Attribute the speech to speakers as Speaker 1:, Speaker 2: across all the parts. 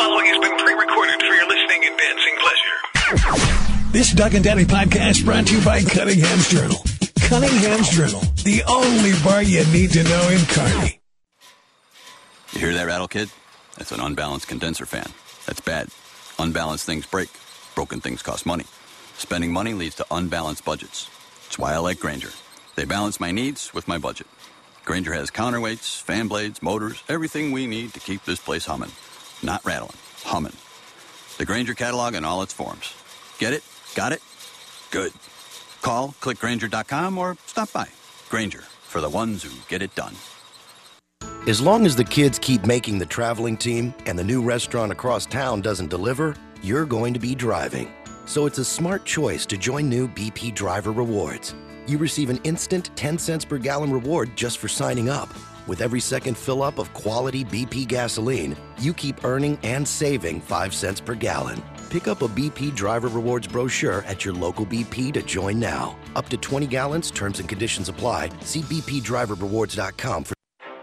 Speaker 1: following has been pre-recorded for your listening and dancing pleasure.
Speaker 2: This Doug and Daddy podcast brought to you by Cunningham's Journal. Cunningham's Journal, the only bar you need to know in Kearney.
Speaker 3: You hear that rattle, kid? That's an unbalanced condenser fan. That's bad. Unbalanced things break. Broken things cost money. Spending money leads to unbalanced budgets. That's why I like Grainger. They balance my needs with my budget. Grainger has counterweights, fan blades, motors, everything we need to keep this place humming. Not rattling, humming. The Grainger catalog in all its forms. Get it? Got it? Good. Call, click Grainger.com, or stop by. Grainger, for the ones who get it done.
Speaker 4: As long as the kids keep making the traveling team and the new restaurant across town doesn't deliver, you're going to be driving. So it's a smart choice to join new BP Driver Rewards. You receive an instant 10 cents per gallon reward just for signing up. With every second fill-up of quality BP gasoline, you keep earning and saving 5 cents per gallon. Pick up a BP Driver Rewards brochure at your local BP to join now. Up to 20 gallons, terms and conditions apply. See bpdriverrewards.com for...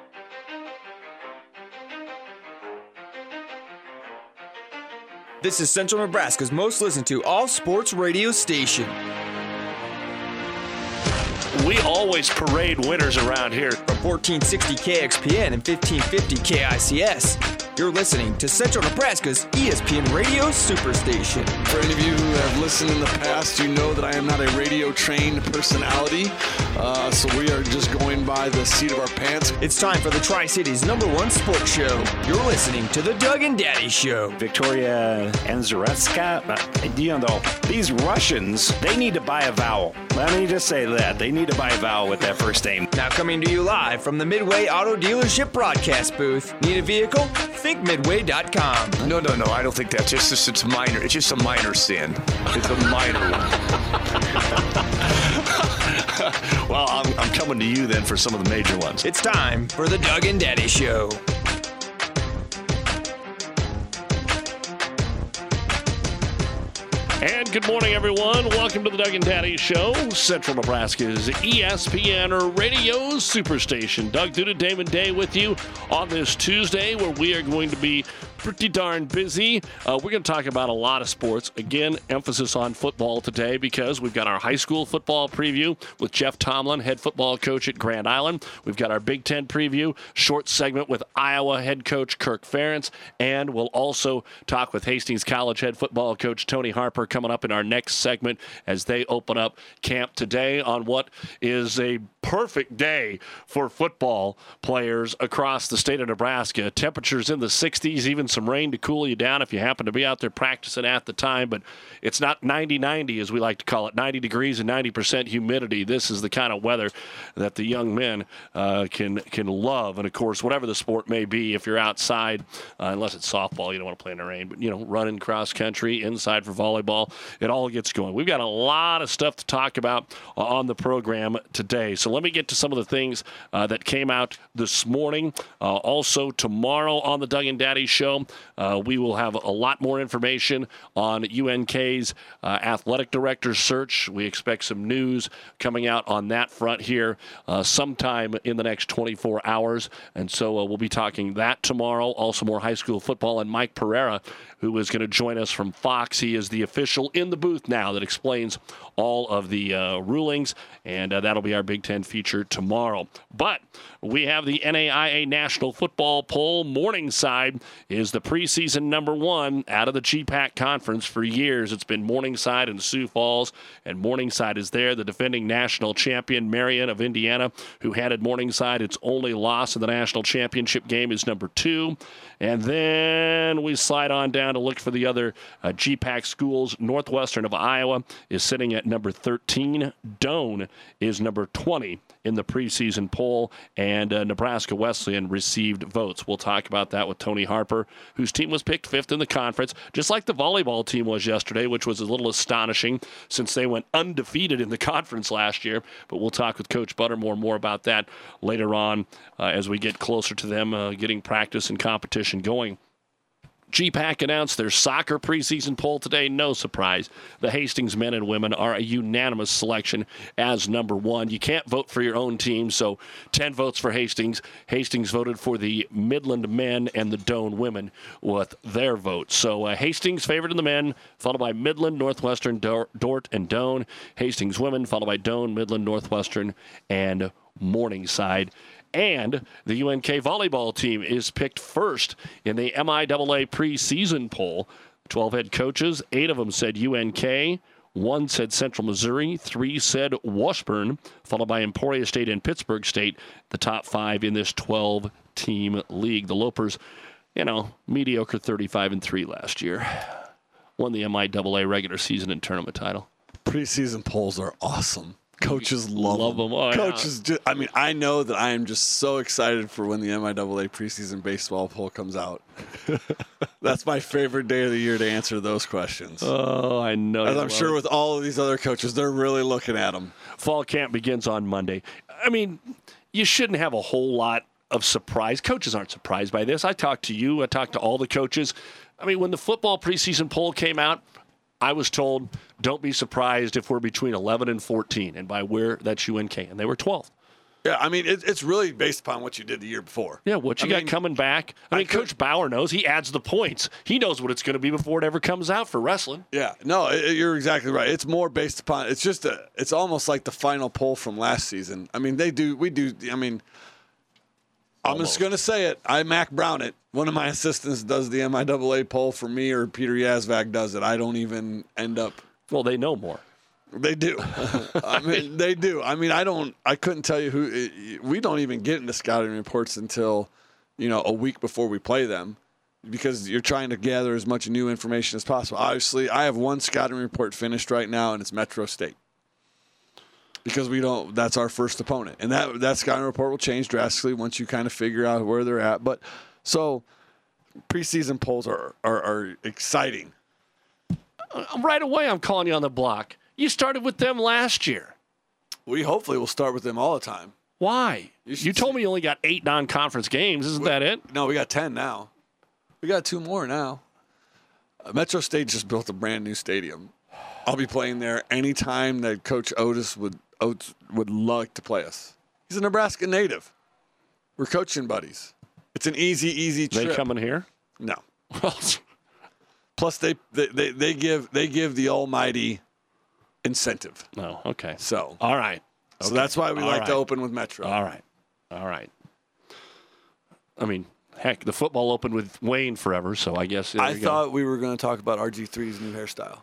Speaker 5: This is Central Nebraska's most listened to all-sports radio station.
Speaker 6: We always parade winners around here.
Speaker 5: From 1460 KXPN and 1550 KICS, you're listening to Central Nebraska's ESPN Radio Superstation.
Speaker 7: For any of you who have listened in the past, you know that I am not a radio-trained personality, so we are just going by the seat of our pants.
Speaker 5: It's time for the Tri-Cities #1 sports show. You're listening to the Doug and Daddy Show.
Speaker 6: Victoria Anzaretska, these Russians, they need to buy a vowel. Let me just say that. They need to buy a vowel with that first name.
Speaker 5: Now coming to you live from the Midway Auto Dealership broadcast booth. Need a vehicle? Think Midway.com.
Speaker 7: No, I don't think that's it's minor. It's just a minor sin. It's a minor one. Well, I'm coming to you then for some of the major ones.
Speaker 5: It's time for the Doug and Daddy Show.
Speaker 6: And good morning, everyone. Welcome to the Doug and Daddy Show, Central Nebraska's ESPN Radio Superstation. Doug Duda, Damon Day with you on this Tuesday, where we are going to be pretty darn busy. We're going to talk about a lot of sports. Again, emphasis on football today because we've got our high school football preview with Jeff Tomlin, head football coach at Grand Island. We've got our Big Ten preview, short segment with Iowa head coach Kirk Ferentz, and we'll also talk with Hastings College head football coach Tony Harper coming up in our next segment as they open up camp today on what is a perfect day for football players across the state of Nebraska. Temperatures in the 60s, even some rain to cool you down if you happen to be out there practicing at the time, but it's not 90-90 as we like to call it, 90 degrees and 90% humidity. This is the kind of weather that the young men can love. And of course, whatever the sport may be, if you're outside, unless it's softball, you don't want to play in the rain, but running cross country, inside for volleyball, it all gets going. We've got a lot of stuff to talk about on the program today. So let me get to some of the things that came out this morning. Also tomorrow on the Doug and Daddy Show, we will have a lot more information on UNK's athletic director search. We expect some news coming out on that front here sometime in the next 24 hours. And so we'll be talking that tomorrow. Also more high school football, and Mike Pereira, who is going to join us from Fox. He is the official in the booth now that explains all of the rulings, and that'll be our Big Ten feature tomorrow. But we have the NAIA National Football Poll. Morningside is the preseason #1 out of the GPAC Conference. For years, it's been Morningside and Sioux Falls, and Morningside is there. The defending national champion, Marion of Indiana, who handed Morningside its only loss in the national championship game, is #2. And then we slide on down to look for the other GPAC schools. Northwestern of Iowa is sitting at #13. Doane is #20 in the preseason poll, and Nebraska Wesleyan received votes. We'll talk about that with Tony Harper, whose team was picked 5th in the conference, just like the volleyball team was yesterday, which was a little astonishing since they went undefeated in the conference last year. But we'll talk with Coach Buttermore more about that later on as we get closer to them getting practice and competition going. GPAC announced their soccer preseason poll today. No surprise. The Hastings men and women are a unanimous selection as number one. You can't vote for your own team, so 10 votes for Hastings. Hastings voted for the Midland men and the Doane women with their votes. So Hastings favored in the men, followed by Midland, Northwestern, Dordt, and Doane. Hastings women, followed by Doane, Midland, Northwestern, and Morningside. And the UNK volleyball team is picked first in the MIAA preseason poll. 12 head coaches, 8 of them said UNK, 1 said Central Missouri, 3 said Washburn, followed by Emporia State and Pittsburgh State, the top 5 in this 12-team league. The Lopers, mediocre 35-3 last year. Won the MIAA regular season and tournament title.
Speaker 7: Preseason polls are awesome. Coaches love them.
Speaker 6: Oh,
Speaker 7: Coaches, I know that I am just so excited for when the MIAA preseason baseball poll comes out. That's my favorite day of the year to answer those questions.
Speaker 6: Oh, I know.
Speaker 7: As I'm sure with all of these other coaches, they're really looking at them.
Speaker 6: Fall camp begins on Monday. I mean, you shouldn't have a whole lot of surprise. Coaches aren't surprised by this. I talked to you. I talked to all the coaches. I mean, when the football preseason poll came out, I was told, don't be surprised if we're between 11 and 14, and by where, that's UNK, and they were 12th.
Speaker 7: Yeah, I mean, it's really based upon what you did the year before.
Speaker 6: Yeah, what you got coming back. I mean, Coach Bauer knows. He adds the points. He knows what it's going to be before it ever comes out for wrestling.
Speaker 7: Yeah, no, you're exactly right. It's more based upon, it's almost like the final poll from last season. I mean, I'm just going to say it. I Mac Brown it. One of my assistants does the MIAA poll for me, or Peter Yazvac does it. I don't even end up.
Speaker 6: Well, they know more.
Speaker 7: They do. I mean, they do. I mean, I couldn't tell you who. We don't even get into scouting reports until, a week before we play them, because you're trying to gather as much new information as possible. Obviously, I have one scouting report finished right now, and it's Metro State. Because that's our first opponent. And that scouting report will change drastically once you kind of figure out where they're at. But so preseason polls are exciting.
Speaker 6: Right away, I'm calling you on the block. You started with them last year.
Speaker 7: We hopefully will start with them all the time.
Speaker 6: Why? You told me you only got 8 non-conference games. Isn't that it?
Speaker 7: No, we got 10 now. We got 2 more now. Metro State just built a brand new stadium. I'll be playing there anytime that Coach Oates would like to play us. He's a Nebraska native. We're coaching buddies. It's an easy trip.
Speaker 6: They coming here?
Speaker 7: No. Plus, they give the almighty incentive.
Speaker 6: Oh, okay.
Speaker 7: So
Speaker 6: all right. Okay.
Speaker 7: So that's why we like to open with Metro.
Speaker 6: All right. I mean, heck, the football opened with Wayne forever, so I guess.
Speaker 7: I thought we were going to talk about RG3's new hairstyle.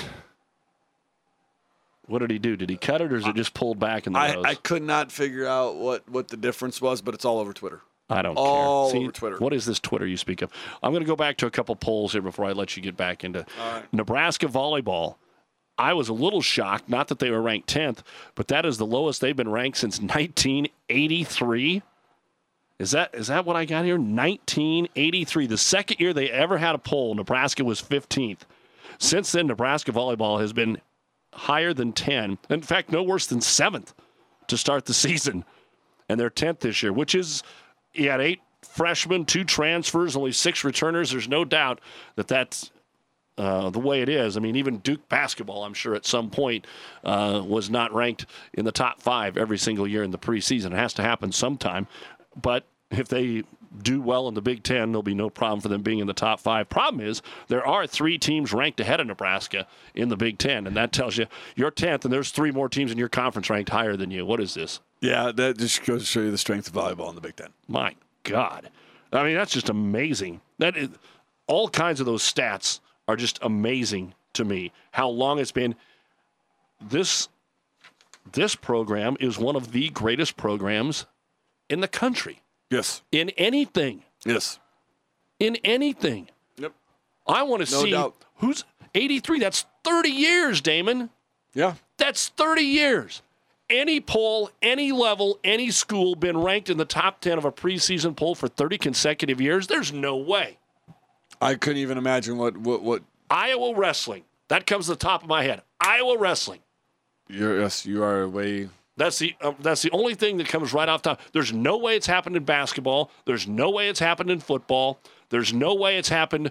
Speaker 6: What did he do? Did he cut it, or is it just pulled back in the nose?
Speaker 7: I could not figure out what the difference was, but it's all over Twitter.
Speaker 6: I don't care.
Speaker 7: All over Twitter.
Speaker 6: What is this Twitter you speak of? I'm going to go back to a couple polls here before I let you get back into Nebraska volleyball. I was a little shocked, not that they were ranked 10th, but that is the lowest they've been ranked since 1983. Is that what I got here? 1983. The second year they ever had a poll, Nebraska was 15th. Since then, Nebraska volleyball has been higher than 10. In fact, no worse than 7th to start the season. And they're 10th this year, which is, you had 8 freshmen, 2 transfers, only 6 returners. There's no doubt that that's the way it is. I mean, even Duke basketball, I'm sure at some point, was not ranked in the top 5 every single year in the preseason. It has to happen sometime. But if they do well in the Big Ten, there'll be no problem for them being in the top 5. Problem is, there are 3 teams ranked ahead of Nebraska in the Big Ten, and that tells you you're 10th, and there's 3 more teams in your conference ranked higher than you. What is this?
Speaker 7: Yeah, that just goes to show you the strength of volleyball in the Big Ten.
Speaker 6: My God. I mean, that's just amazing. That is, all kinds of those stats are just amazing to me. How long it's been. This program is one of the greatest programs in the country.
Speaker 7: Yes.
Speaker 6: In anything.
Speaker 7: Yes.
Speaker 6: In anything.
Speaker 7: Yep.
Speaker 6: I want to see
Speaker 7: doubt.
Speaker 6: Who's 83. That's 30 years, Damon.
Speaker 7: Yeah.
Speaker 6: That's 30 years. Any poll, any level, any school been ranked in the top 10 of a preseason poll for 30 consecutive years? There's no way.
Speaker 7: I couldn't even imagine what
Speaker 6: Iowa wrestling. That comes to the top of my head. Iowa wrestling.
Speaker 7: You are way.
Speaker 6: That's the only thing that comes right off top. There's no way it's happened in basketball. There's no way it's happened in football. There's no way it's happened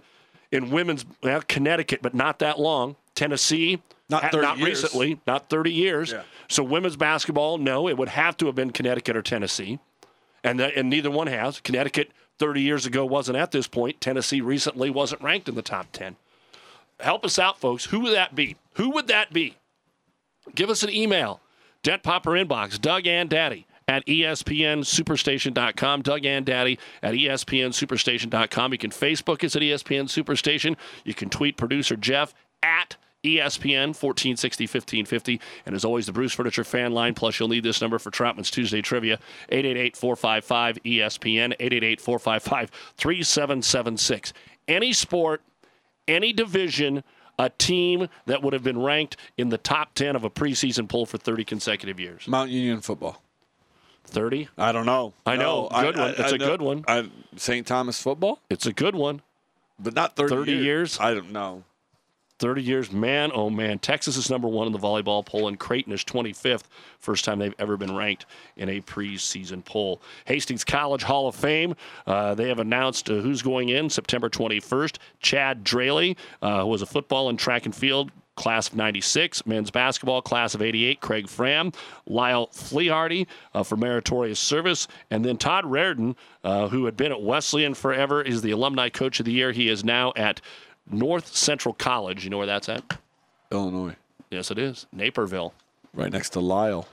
Speaker 6: In women's, Connecticut, but not that long. Tennessee,
Speaker 7: not
Speaker 6: recently, not 30 years.
Speaker 7: Yeah.
Speaker 6: So women's basketball, no, it would have to have been Connecticut or Tennessee. And neither one has. Connecticut 30 years ago wasn't at this point. Tennessee recently wasn't ranked in the top 10. Help us out, folks. Who would that be? Who would that be? Give us an email. Dent Popper inbox, Doug and Daddy at ESPNSuperstation.com. Doug and Daddy at ESPNSuperstation.com. You can Facebook us at ESPN Superstation. You can tweet producer Jeff at ESPN 1460-1550. And as always, the Bruce Furniture fan line. Plus, you'll need this number for Troutman's Tuesday Trivia, 888-455-ESPN, 888-455-3776. Any sport, any division, a team that would have been ranked in the top 10 of a preseason poll for 30 consecutive years.
Speaker 7: Mount Union football.
Speaker 6: 30?
Speaker 7: I don't know.
Speaker 6: I know. Good one. It's a good one.
Speaker 7: St. Thomas football?
Speaker 6: It's a good one.
Speaker 7: But not 30
Speaker 6: years?
Speaker 7: I don't know.
Speaker 6: 30 years. Man, oh, man. Texas is number 1 in the volleyball poll, and Creighton is 25th. First time they've ever been ranked in a preseason poll. Hastings College Hall of Fame. They have announced who's going in September 21st. Chad Draley, who was a football and track and field class of 96, men's basketball class of 88, Craig Fram, Lyle Flehardy for meritorious service, and then Todd Reardon, who had been at Wesleyan forever, is the alumni coach of the year. He is now at North Central College. You know where that's at?
Speaker 7: Illinois.
Speaker 6: Yes, it is. Naperville.
Speaker 7: Right next to Lyle.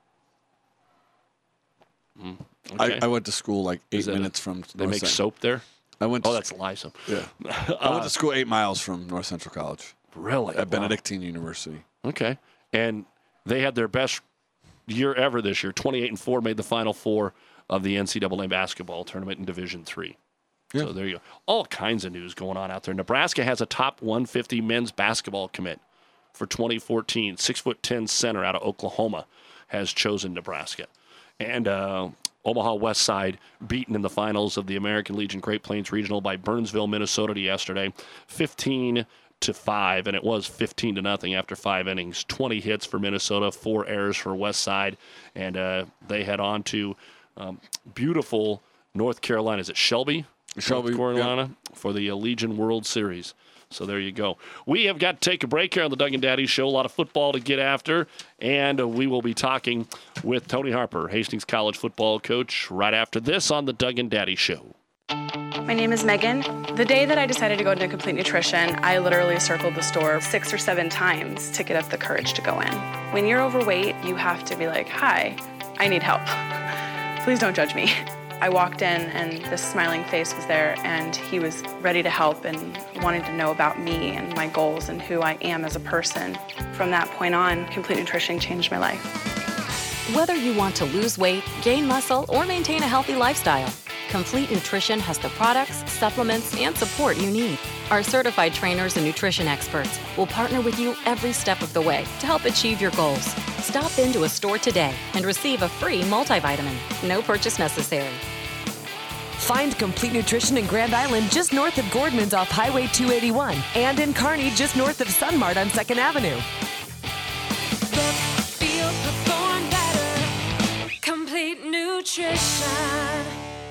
Speaker 6: Okay.
Speaker 7: I went to school like 8 minutes from
Speaker 6: They make soap there? That's Lysum.
Speaker 7: Yeah. I went to school 8 miles from North Central College.
Speaker 6: Really?
Speaker 7: At Benedictine University.
Speaker 6: Okay. And they had their best year ever this year. 28-4, made the Final Four of the NCAA basketball tournament in Division III. Yeah. So there you go. All kinds of news going on out there. Nebraska has a top 150 men's basketball commit for 2014. 6'10" center out of Oklahoma has chosen Nebraska. And Omaha West Side beaten in the finals of the American Legion Great Plains Regional by Burnsville, Minnesota yesterday, 15-5, and it was 15-0 after 5 innings. 20 hits for Minnesota, 4 errors for West Side, and they head on to beautiful North Carolina. Is it Shelby, North Carolina, for the Legion World Series. So there you go. We have got to take a break here on the Doug and Daddy Show. A lot of football to get after, and we will be talking with Tony Harper, Hastings College football coach, right after this on the Doug and Daddy Show.
Speaker 8: My name is Megan. The day that I decided to go into Complete Nutrition, I literally circled the store 6 or 7 times to get up the courage to go in. When you're overweight, you have to be like, hi, I need help. Please don't judge me. I walked in and this smiling face was there, and he was ready to help and wanted to know about me and my goals and who I am as a person. From that point on, Complete Nutrition changed my life.
Speaker 9: Whether you want to lose weight, gain muscle, or maintain a healthy lifestyle, Complete Nutrition has the products, supplements, and support you need. Our certified trainers and nutrition experts will partner with you every step of the way to help achieve your goals. Stop into a store today and receive a free multivitamin. No purchase necessary.
Speaker 10: Find Complete Nutrition in Grand Island just north of Gordman's off Highway 281 and in Kearney just north of Sunmart on 2nd Avenue.
Speaker 11: Perform better. Complete Nutrition.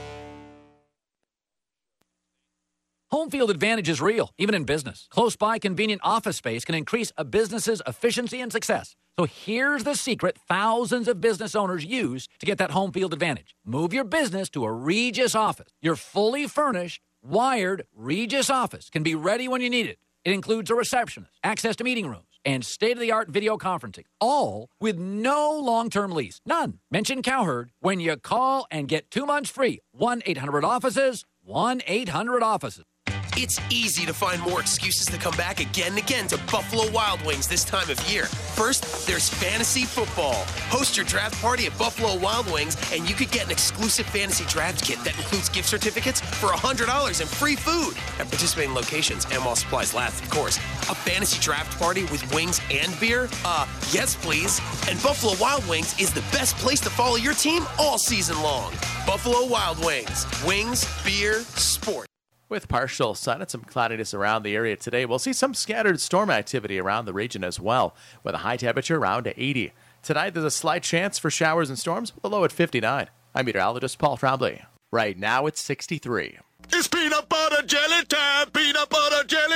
Speaker 12: Home field advantage is real, even in business. Close by, convenient office space can increase a business's efficiency and success. So here's the secret thousands of business owners use to get that home field advantage. Move your business to a Regis office. Your fully furnished, wired Regis office can be ready when you need it. It includes a receptionist, access to meeting rooms, and state-of-the-art video conferencing, all with no long-term lease. None. Mention Cowherd when you call and get 2 months free. 1-800-OFFICES, 1-800-OFFICES.
Speaker 13: It's easy to find more excuses to come back again and again to Buffalo Wild Wings this time of year. First, there's fantasy football. Host your draft party at Buffalo Wild Wings, and you could get an exclusive fantasy draft kit that includes gift certificates for $100 and free food at participating locations and while supplies last, of course. A fantasy draft party with wings and beer? Yes, please. And Buffalo Wild Wings is the best place to follow your team all season long. Buffalo Wild Wings. Wings, beer, sport.
Speaker 14: With partial sun and some cloudiness around the area today, we'll see some scattered storm activity around the region as well, with a high temperature around 80. Tonight, there's a slight chance for showers and storms, with a low at 59. I'm meteorologist Paul Trombley. Right now, it's 63.
Speaker 15: It's peanut butter jelly time, peanut butter jelly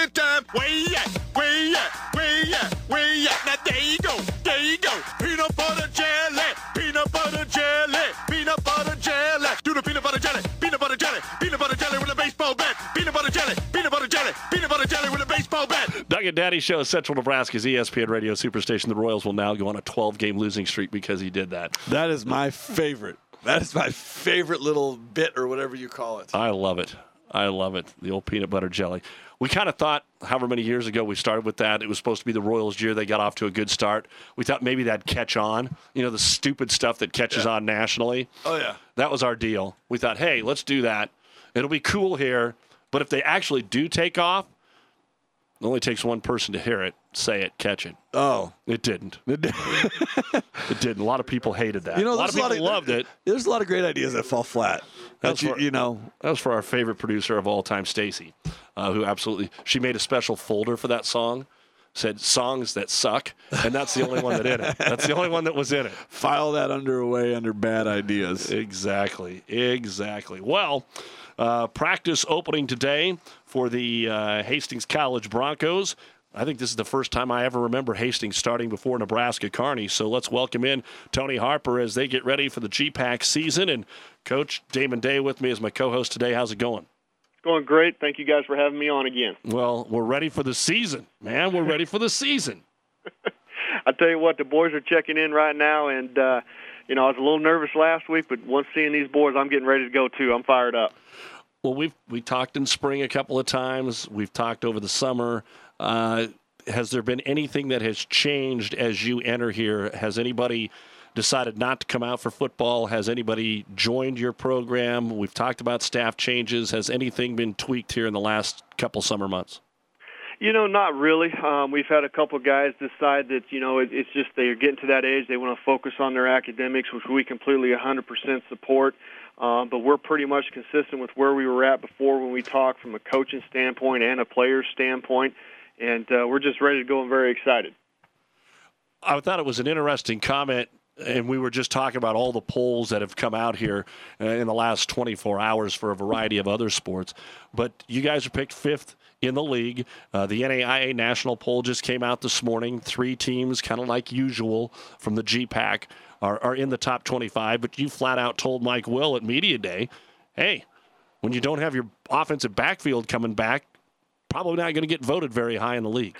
Speaker 15: Peanut butter jelly with a baseball bat.
Speaker 6: Doug and Daddy Show, Central Nebraska's ESPN Radio Superstation. The Royals will now go on a 12-game losing streak because he did that.
Speaker 7: That is my favorite. That is my favorite little bit or whatever you call it.
Speaker 6: I love it. I love it. The old peanut butter jelly. We kind of thought, however many years ago we started with that, it was supposed to be the Royals' year. They got off to a good start. We thought maybe that'd catch on. You know, the stupid stuff that catches on nationally.
Speaker 7: Oh, yeah.
Speaker 6: That was our deal. We thought, hey, let's do that. It'll be cool here. But if they actually do take off, it only takes one person to hear it, say it, catch it.
Speaker 7: Oh.
Speaker 6: It didn't. It didn't. A lot of people hated that.
Speaker 7: You know,
Speaker 6: a lot of people loved it.
Speaker 7: There's a lot of great ideas that fall flat.
Speaker 6: That was for our favorite producer of all time, Stacy, who she made a special folder for that song, said songs that suck, and that's the only one that in it. That's the only one that was in it.
Speaker 7: File that under bad ideas.
Speaker 6: Exactly. Well, practice opening today for the Hastings College Broncos. I think this is the first time I ever remember Hastings starting before Nebraska Kearney. So let's welcome in Tony Harper as they get ready for the GPAC season. And Coach Damon Day with me as my co-host today. How's it going?
Speaker 16: It's going great. Thank you guys for having me on again.
Speaker 6: Well, we're ready for the season, man. We're ready for the season.
Speaker 16: I tell you what, the boys are checking in right now, and I was a little nervous last week, but once seeing these boys, I'm getting ready to go too. I'm fired up.
Speaker 6: Well, we talked in spring a couple of times. We've talked over the summer. Has there been anything that has changed as you enter here? Has anybody decided not to come out for football? Has anybody joined your program? We've talked about staff changes. Has anything been tweaked here in the last couple summer months?
Speaker 16: Not really. We've had a couple guys decide that, it's just they're getting to that age. They want to focus on their academics, which we completely 100% support. But we're pretty much consistent with where we were at before when we talked from a coaching standpoint and a player's standpoint. And we're just ready to go and very excited.
Speaker 6: I thought it was an interesting comment, and we were just talking about all the polls that have come out here in the last 24 hours for a variety of other sports. But you guys are picked fifth in the league. The NAIA national poll just came out this morning. 3 teams, kind of like usual, from the GPAC are in the top 25. But you flat out told Mike Will at Media Day, hey, when you don't have your offensive backfield coming back, probably not going to get voted very high in the league.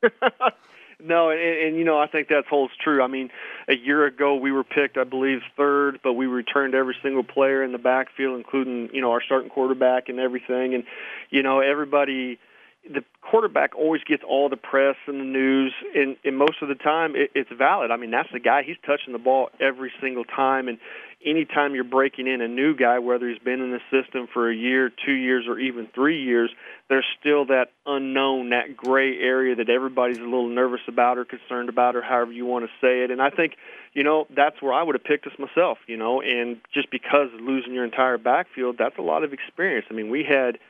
Speaker 16: No, and I think that holds true. I mean, a year ago we were picked, I believe, 3rd, but we returned every single player in the backfield, including, our starting quarterback and everything. And, everybody, the quarterback always gets all the press and the news, and most of the time it's valid. I mean, that's the guy. He's touching the ball every single time, and anytime you're breaking in a new guy, whether he's been in the system for a year, 2 years, or even 3 years, there's still that unknown, that gray area that everybody's a little nervous about or concerned about or however you want to say it. And I think, that's where I would have picked us myself, and just because of losing your entire backfield, that's a lot of experience. I mean, we had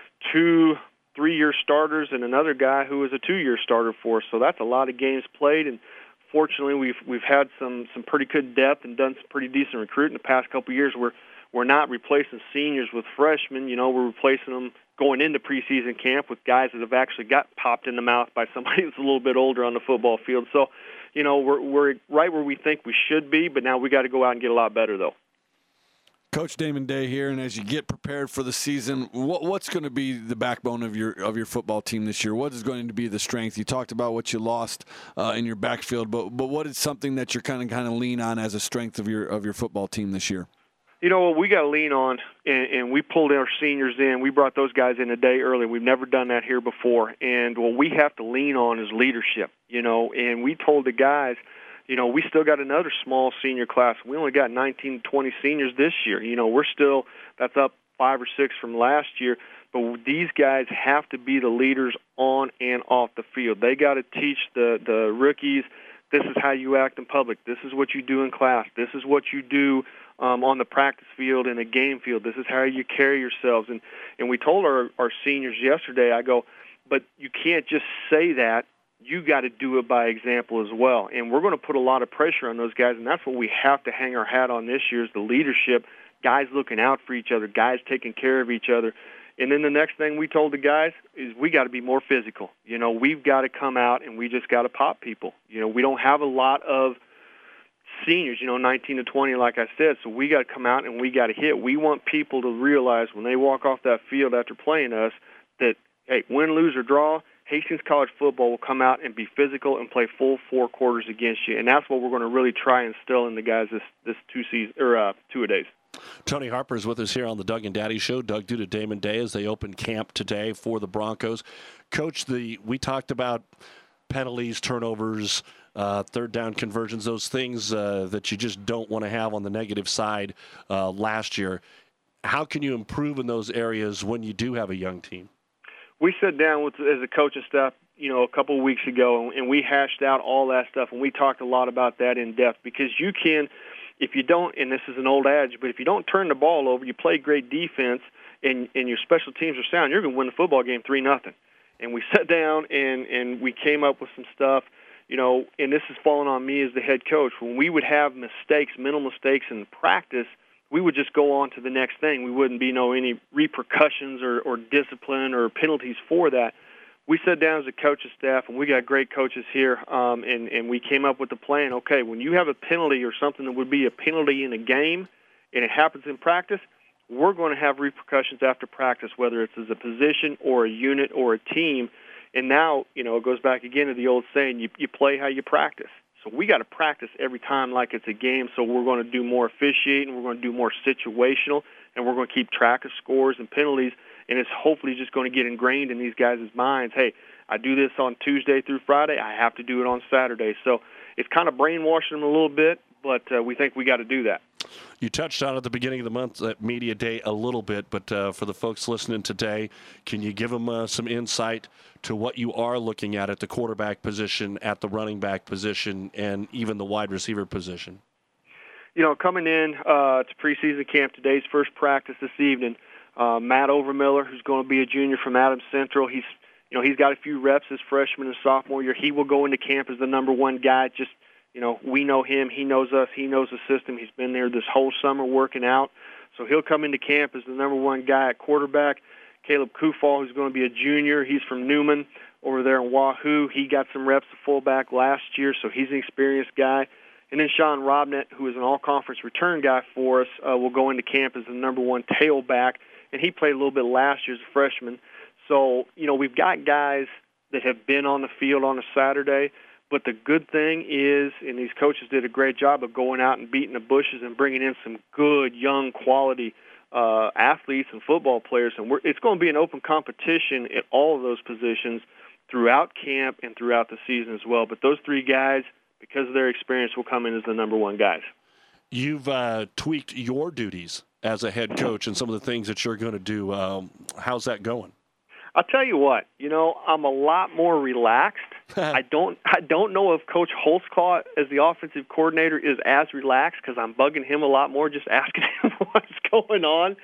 Speaker 16: 2 3-year starters and another guy who was a 2-year starter for us, so that's a lot of games played. And fortunately, we've had some pretty good depth and done some pretty decent recruiting the past couple of years. We're not replacing seniors with freshmen. We're replacing them going into preseason camp with guys that have actually got popped in the mouth by somebody who's a little bit older on the football field. So, we're right where we think we should be, but now we got to go out and get a lot better, though.
Speaker 7: Coach Damon Day here, and as you get prepared for the season, what's going to be the backbone of your football team this year? What is going to be the strength? You talked about what you lost in your backfield, but what is something that you're kind of lean on as a strength of your football team this year?
Speaker 16: What we got to lean on, and we pulled our seniors in. We brought those guys in a day early. We've never done that here before, and what we have to lean on is leadership. And we told the guys, we still got another small senior class. We only got 19 to 20 seniors this year. We're still, that's up 5 or 6 from last year. But these guys have to be the leaders on and off the field. They got to teach the rookies, this is how you act in public. This is what you do in class. This is what you do on the practice field and a game field. This is how you carry yourselves. And we told our seniors yesterday, I go, but you can't just say that. You got to do it by example as well. And we're going to put a lot of pressure on those guys, and that's what we have to hang our hat on this year is the leadership, guys looking out for each other, guys taking care of each other. And then the next thing we told the guys is we got to be more physical. We've got to come out and we just got to pop people. We don't have a lot of seniors, 19 to 20, like I said, so we got to come out and we got to hit. We want people to realize when they walk off that field after playing us that hey, win, lose, or draw, Hastings College football will come out and be physical and play full 4 quarters against you, and that's what we're going to really try and instill in the guys this 2-a-days.
Speaker 6: Tony Harper is with us here on the Doug and Daddy Show. Doug Duda, Damon Day, as they open camp today for the Broncos. Coach, we talked about penalties, turnovers, third down conversions, those things that you just don't want to have on the negative side last year. How can you improve in those areas when you do have a young team?
Speaker 16: We sat down as a coaching staff, a couple of weeks ago, and we hashed out all that stuff, and we talked a lot about that in depth, because you can, if you don't, and this is an old adage, but if you don't turn the ball over, you play great defense, and your special teams are sound, you're going to win the football game 3-0. And we sat down and we came up with some stuff, and this is falling on me as the head coach. When we would have mistakes, mental mistakes in practice, we would just go on to the next thing. We wouldn't be any repercussions or discipline or penalties for that. We sat down as a coaching staff, and we got great coaches here, and we came up with a plan. Okay, when you have a penalty or something that would be a penalty in a game, and it happens in practice, we're going to have repercussions after practice, whether it's as a position or a unit or a team. And now, it goes back again to the old saying, you play how you practice. So we got to practice every time like it's a game, so we're going to do more officiating, we're going to do more situational, and we're going to keep track of scores and penalties, and it's hopefully just going to get ingrained in these guys' minds. Hey, I do this on Tuesday through Friday, I have to do it on Saturday. So it's kind of brainwashing them a little bit, but we think we got to do that.
Speaker 6: You touched on at the beginning of the month at Media Day a little bit, but for the folks listening today, can you give them some insight to what you are looking at the quarterback position, at the running back position, and even the wide receiver position?
Speaker 16: Coming in to preseason camp, today's first practice this evening, Matt Overmiller, who's going to be a junior from Adams Central, he's got a few reps as freshman and sophomore year. He will go into camp as the number one guy. Just we know him. He knows us. He knows the system. He's been there this whole summer working out. So he'll come into camp as the number one guy at quarterback. Caleb Kufal, who's going to be a junior. He's from Newman over there in Wahoo. He got some reps at fullback last year, so he's an experienced guy. And then Sean Robnett, who is an all-conference return guy for us, will go into camp as the number one tailback. And he played a little bit last year as a freshman. So, we've got guys that have been on the field on a Saturday. But the good thing is, and these coaches did a great job of going out and beating the bushes and bringing in some good, young, quality athletes and football players. And it's going to be an open competition at all of those positions throughout camp and throughout the season as well. But those three guys, because of their experience, will come in as the number one guys.
Speaker 6: You've tweaked your duties as a head coach and some of the things that you're going to do. How's that going?
Speaker 16: I'll tell you what, I'm a lot more relaxed. I don't know if Coach Holtzclaw, as the offensive coordinator, is as relaxed, because I'm bugging him a lot more, just asking him what's going on.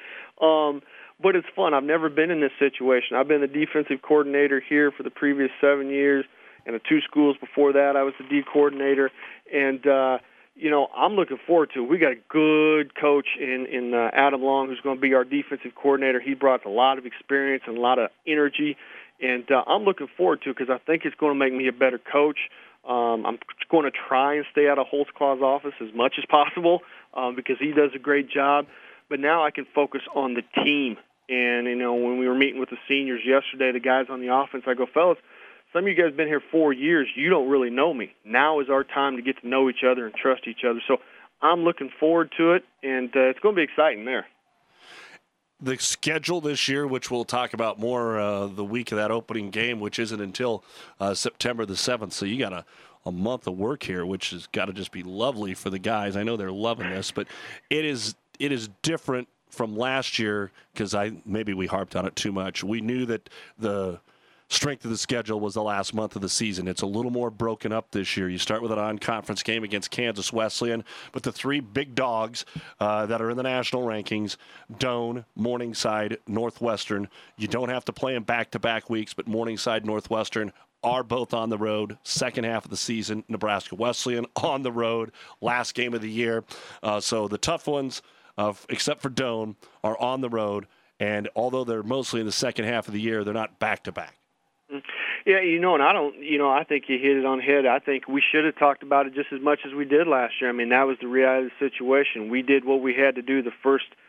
Speaker 16: But it's fun. I've never been in this situation. I've been the defensive coordinator here for the previous 7 years, and the 2 schools before that I was the D coordinator. And I'm looking forward to it. We got a good coach in Adam Long, who's going to be our defensive coordinator. He brought a lot of experience and a lot of energy, and I'm looking forward to it because I think it's going to make me a better coach. I'm going to try and stay out of Holtzclaw's office as much as possible because he does a great job. But now I can focus on the team. And, when we were meeting with the seniors yesterday, the guys on the offense, I go, fellas, some of you guys have been here 4 years. You don't really know me. Now is our time to get to know each other and trust each other. So I'm looking forward to it, and it's going to be exciting there.
Speaker 6: The schedule this year, which we'll talk about more the week of that opening game, which isn't until September the 7th. So you got a month of work here, which has got to just be lovely for the guys. I know they're loving this, but it is different from last year because maybe we harped on it too much. We knew that the strength of the schedule was the last month of the season. It's a little more broken up this year. You start with an on-conference game against Kansas Wesleyan, but the 3 big dogs that are in the national rankings, Doane, Morningside, Northwestern, you don't have to play them back-to-back weeks, but Morningside, Northwestern are both on the road. Second half of the season, Nebraska Wesleyan on the road, last game of the year. So the tough ones, except for Doane, are on the road, and although they're mostly in the second half of the year, they're not back-to-back.
Speaker 16: Yeah, and I think you hit it on the head. I think we should have talked about it just as much as we did last year. I mean, that was the reality of the situation. We did what we had to do the first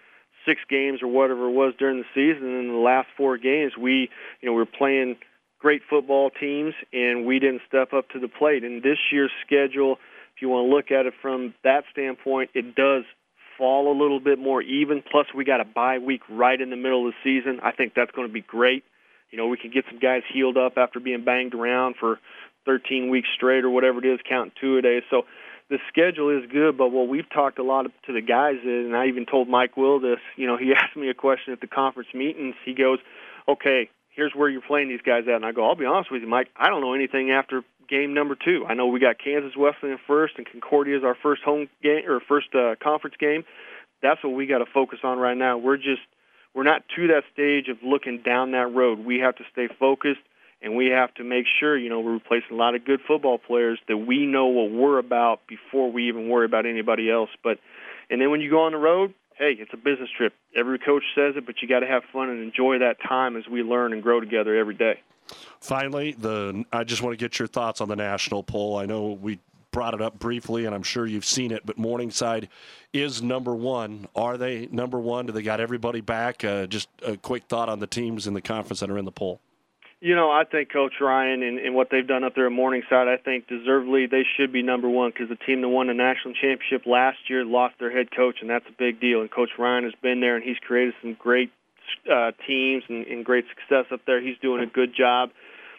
Speaker 16: 6 games or whatever it was during the season. And in the last 4 games, we were playing great football teams, and we didn't step up to the plate. And this year's schedule, if you want to look at it from that standpoint, it does fall a little bit more even. Plus, we got a bye week right in the middle of the season. I think that's going to be great. We can get some guys healed up after being banged around for 13 weeks straight or whatever it is, counting 2-a-day. So the schedule is good, but what we've talked a lot to the guys is, and I even told Mike Will this, he asked me a question at the conference meetings. He goes, okay, here's where you're playing these guys at. And I go, I'll be honest with you, Mike, I don't know anything after game number 2. I know we got Kansas Wesleyan first, and Concordia is our first home game or first conference game. That's what we got to focus on right now. We're not to that stage of looking down that road. We have to stay focused, and we have to make sure, we're replacing a lot of good football players that we know what we're about before we even worry about anybody else. And then when you go on the road, hey, it's a business trip. Every coach says it, but you got to have fun and enjoy that time as we learn and grow together every day.
Speaker 6: Finally, I just want to get your thoughts on the national poll. I know we brought it up briefly, and I'm sure you've seen it, but Morningside is number 1. Are they number 1? Do they got everybody back? Just a quick thought on the teams in the conference that are in the poll.
Speaker 16: I think Coach Ryan and what they've done up there at Morningside, I think deservedly they should be number 1 because the team that won the national championship last year lost their head coach, and that's a big deal. And Coach Ryan has been there, and he's created some great teams and great success up there. He's doing a good job.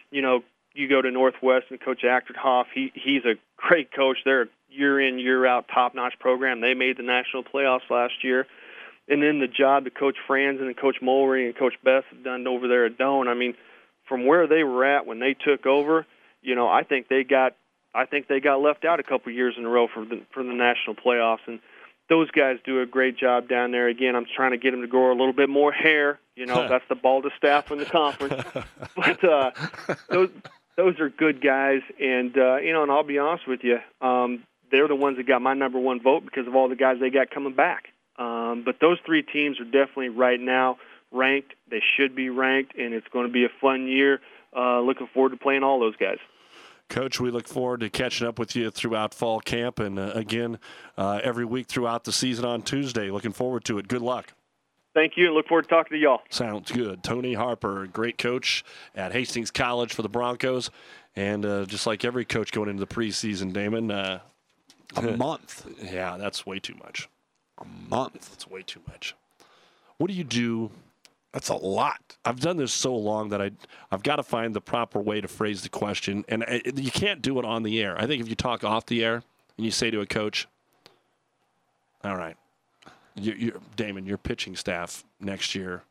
Speaker 16: You go to Northwest and Coach Achterhoff, he's a great coach. They're a year-in, year-out, top-notch program. They made the national playoffs last year. And then the job that Coach Franzen and Coach Mulry and Coach Best have done over there at Doane, I mean, from where they were at when they took over, I think they got left out a couple years in a row for the national playoffs, and those guys do a great job down there. Again, I'm trying to get them to grow a little bit more hair. That's the baldest staff in the conference. But those are good guys, and and I'll be honest with you, they're the ones that got my number 1 vote because of all the guys they got coming back. But those 3 teams are definitely right now ranked. They should be ranked, and it's going to be a fun year. Looking forward to playing all those guys.
Speaker 6: Coach, we look forward to catching up with you throughout fall camp and, again, every week throughout the season on Tuesday. Looking forward to it. Good luck.
Speaker 16: Thank you, and look forward to talking to y'all.
Speaker 6: Sounds good. Tony Harper, great coach at Hastings College for the Broncos. And just like every coach going into the preseason, Damon.
Speaker 7: A month.
Speaker 6: Yeah, that's way too much.
Speaker 7: A month.
Speaker 6: That's way too much. What do you do?
Speaker 7: That's a lot.
Speaker 6: I've done this so long that I've got to find the proper way to phrase the question, and you can't do it on the air. I think if you talk off the air and you say to a coach, all right, Damon, your pitching staff next year,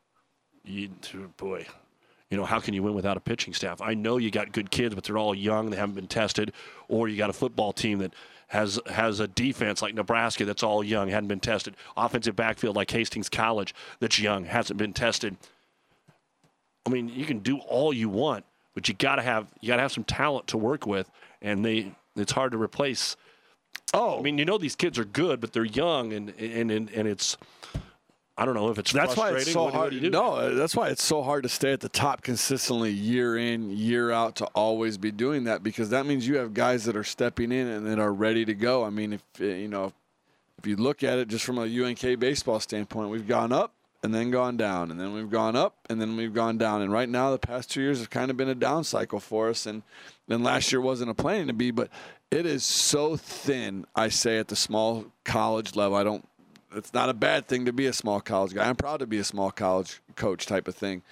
Speaker 6: how can you win without a pitching staff? I know you got good kids, but they're all young, they haven't been tested, or you got a football team that has a defense like Nebraska that's all young, hadn't been tested. Offensive backfield like Hastings College that's young, hasn't been tested. I mean, you can do all you want, but you got to have some talent to work with, and it's hard to replace. I mean, these kids are good, but they're young, and it's I don't know if it's
Speaker 7: that's
Speaker 6: frustrating.
Speaker 7: Why it's so
Speaker 6: what
Speaker 7: hard.
Speaker 6: Do you do?
Speaker 7: No, that's why it's so hard to stay at the top consistently year in, year out, to always be doing that, because that means you have guys that are stepping in and that are ready to go. I mean, if you look at it just from a UNK baseball standpoint, we've gone up and then gone down, and then we've gone up and then we've gone down. And right now, the past 2 years have kind of been a down cycle for us. And then last year wasn't a planning to be, but it is so thin, I say, at the small college level. It's not a bad thing to be a small college guy. I'm proud to be a small college coach type of thing.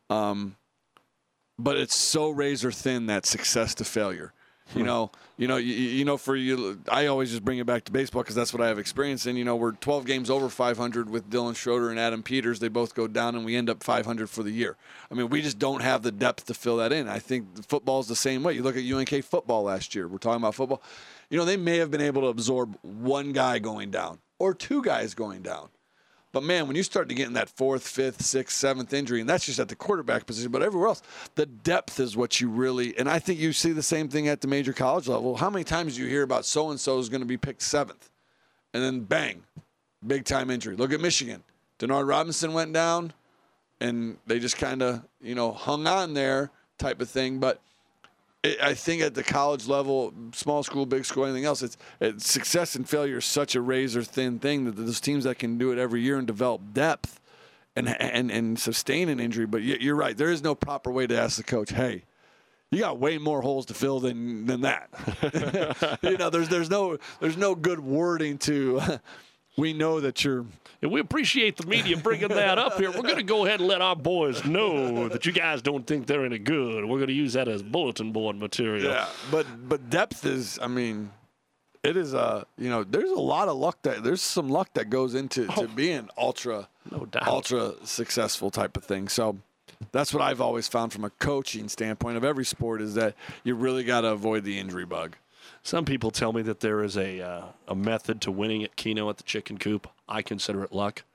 Speaker 7: But it's so razor thin, that success to failure. For you, I always just bring it back to baseball because that's what I have experience in. We're 12 games over 500 with Dylan Schroeder and Adam Peters. They both go down, and we end up 500 for the year. I mean, we just don't have the depth to fill that in. I think football is the same way. You look at UNK football last year. We're talking about football. They may have been able to absorb one guy going down or 2 guys going down. But, man, when you start to get in that 4th, 5th, 6th, 7th injury, and that's just at the quarterback position, but everywhere else, the depth is what you really – and I think you see the same thing at the major college level. How many times do you hear about so-and-so is going to be picked 7th? And then, bang, big-time injury. Look at Michigan. Denard Robinson went down, and they just kind of, hung on there type of thing. But I think at the college level, small school, big school, anything else, it's success and failure is such a razor-thin thing that those teams that can do it every year and develop depth and sustain an injury. But you're right. There is no proper way to ask the coach, hey, you got way more holes to fill than that. There's no good wording to. We know that you're.
Speaker 6: And we appreciate the media bringing that up here. We're going to go ahead and let our boys know that you guys don't think they're any good. We're going to use that as bulletin board material.
Speaker 7: Yeah, but depth is. I mean, it is there's a lot of luck there's some luck that goes into to being ultra successful type of thing. So. That's what I've always found from a coaching standpoint of every sport is that you really got to avoid the injury bug.
Speaker 6: Some people tell me that there is a method to winning at Keno at the Chicken Coop. I consider it luck.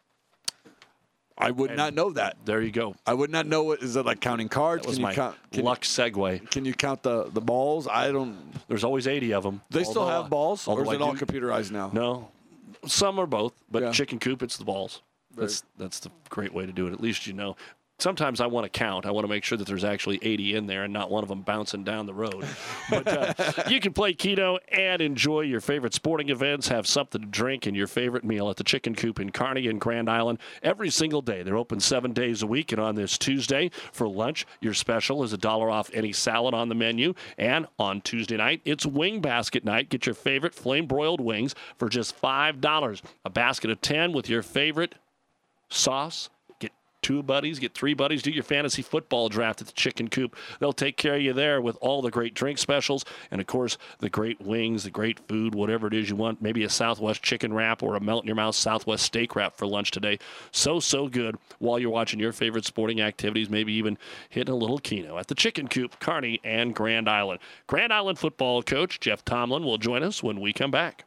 Speaker 7: I would not know that.
Speaker 6: There you go.
Speaker 7: I would not know is it like counting cards?
Speaker 6: That was my luck segue.
Speaker 7: Can you count the balls? I don't.
Speaker 6: There's always 80 of them.
Speaker 7: They still have balls, or is it all computerized now?
Speaker 6: No, some are both, but Chicken Coop, it's the balls. That's the great way to do it. At least you know. Sometimes I want to count. I want to make sure that there's actually 80 in there and not one of them bouncing down the road. But you can play Keno and enjoy your favorite sporting events, have something to drink, and your favorite meal at the Chicken Coop in Kearney and Grand Island every single day. They're open 7 days a week, and on this Tuesday for lunch, your special is $1 off any salad on the menu. And on Tuesday night, it's Wing Basket Night. Get your favorite flame-broiled wings for just $5. A basket of 10 with your favorite sauce. 2 buddies, get 3 buddies, do your fantasy football draft at the Chicken Coop. They'll take care of you there with all the great drink specials and, of course, the great wings, the great food, whatever it is you want. Maybe a Southwest chicken wrap or a melt-in-your-mouth Southwest steak wrap for lunch today. So good while you're watching your favorite sporting activities, maybe even hitting a little Keno at the Chicken Coop, Kearney, and Grand Island. Grand Island football coach Jeff Tomlin will join us when we come back.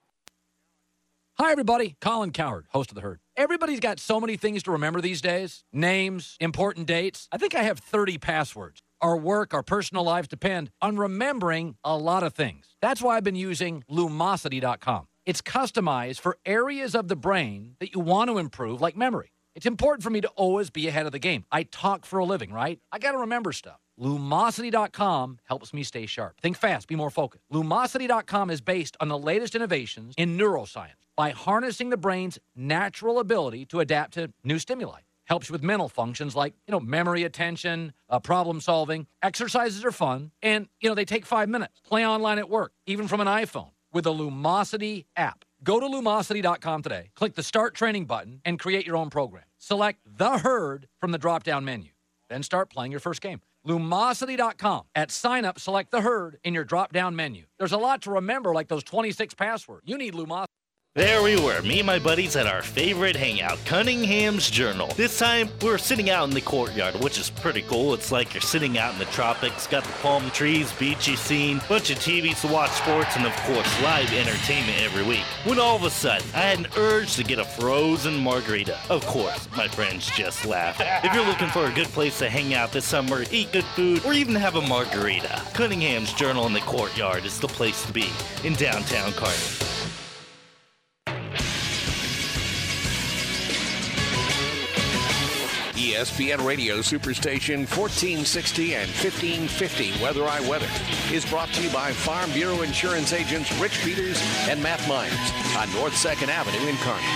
Speaker 12: Hi, everybody. Colin Cowherd, host of The Herd. Everybody's got so many things to remember these days. Names, important dates. I think I have 30 passwords. Our work, our personal lives depend on remembering a lot of things. That's why I've been using Lumosity.com. It's customized for areas of the brain that you want to improve, like memory. It's important for me to always be ahead of the game. I talk for a living, right? I got to remember stuff. Lumosity.com helps me stay sharp. Think fast, be more focused. Lumosity.com is based on the latest innovations in neuroscience by harnessing the brain's natural ability to adapt to new stimuli. Helps you with mental functions like, memory, attention, problem solving. Exercises are fun, and, they take 5 minutes. Play online at work, even from an iPhone, with the Lumosity app. Go to Lumosity.com today, click the Start Training button, and create your own program. Select The Herd from the drop-down menu. Then start playing your first game. Lumosity.com. At sign-up, select The Herd in your drop-down menu. There's a lot to remember, like those 26 passwords. You need Lumosity.
Speaker 17: There we were, me and my buddies at our favorite hangout, Cunningham's Journal. This time, we were sitting out in the courtyard, which is pretty cool. It's like you're sitting out in the tropics, got the palm trees, beachy scene, bunch of TVs to watch sports, and of course, live entertainment every week. When all of a sudden, I had an urge to get a frozen margarita. Of course, my friends just laughed. If you're looking for a good place to hang out this summer, eat good food, or even have a margarita, Cunningham's Journal in the courtyard is the place to be in downtown Kearney.
Speaker 18: ESPN Radio Superstation 1460 and 1550 Weather I Weather is brought to you by Farm Bureau Insurance agents Rich Peters and Matt Myers on North 2nd Avenue in Kearney.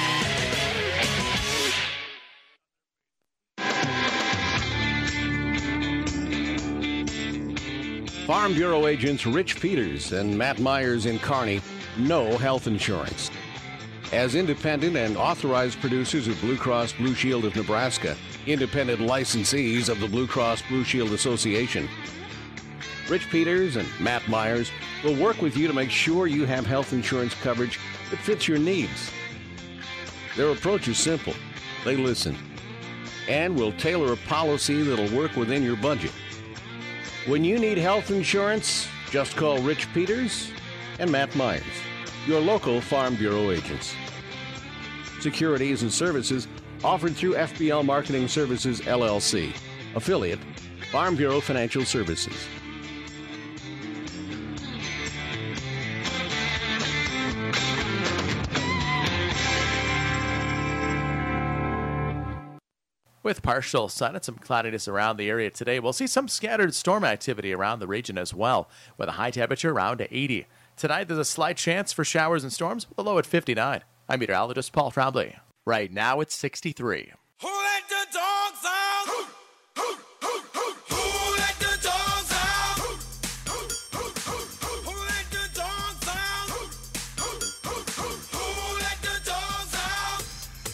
Speaker 18: Farm Bureau agents Rich Peters and Matt Myers in Kearney know health insurance. As independent and authorized producers of Blue Cross Blue Shield of Nebraska, independent licensees of the Blue Cross Blue Shield Association, Rich Peters and Matt Myers will work with you to make sure you have health insurance coverage that fits your needs. Their approach is simple. They listen and will tailor a policy that'll work within your budget. When you need health insurance, just call Rich Peters and Matt Myers, your local Farm Bureau agents. Securities and services offered through FBL Marketing Services, LLC, affiliate, Farm Bureau Financial Services.
Speaker 14: With partial sun and some cloudiness around the area today, we'll see some scattered storm activity around the region as well, with a high temperature around 80. Tonight, there's a slight chance for showers and storms with a low at 59. I'm meteorologist Paul Trombley. Right now, it's 63.
Speaker 19: Who let the dogs out? Who let the dogs out? Who let the dogs out? Who let the dogs out?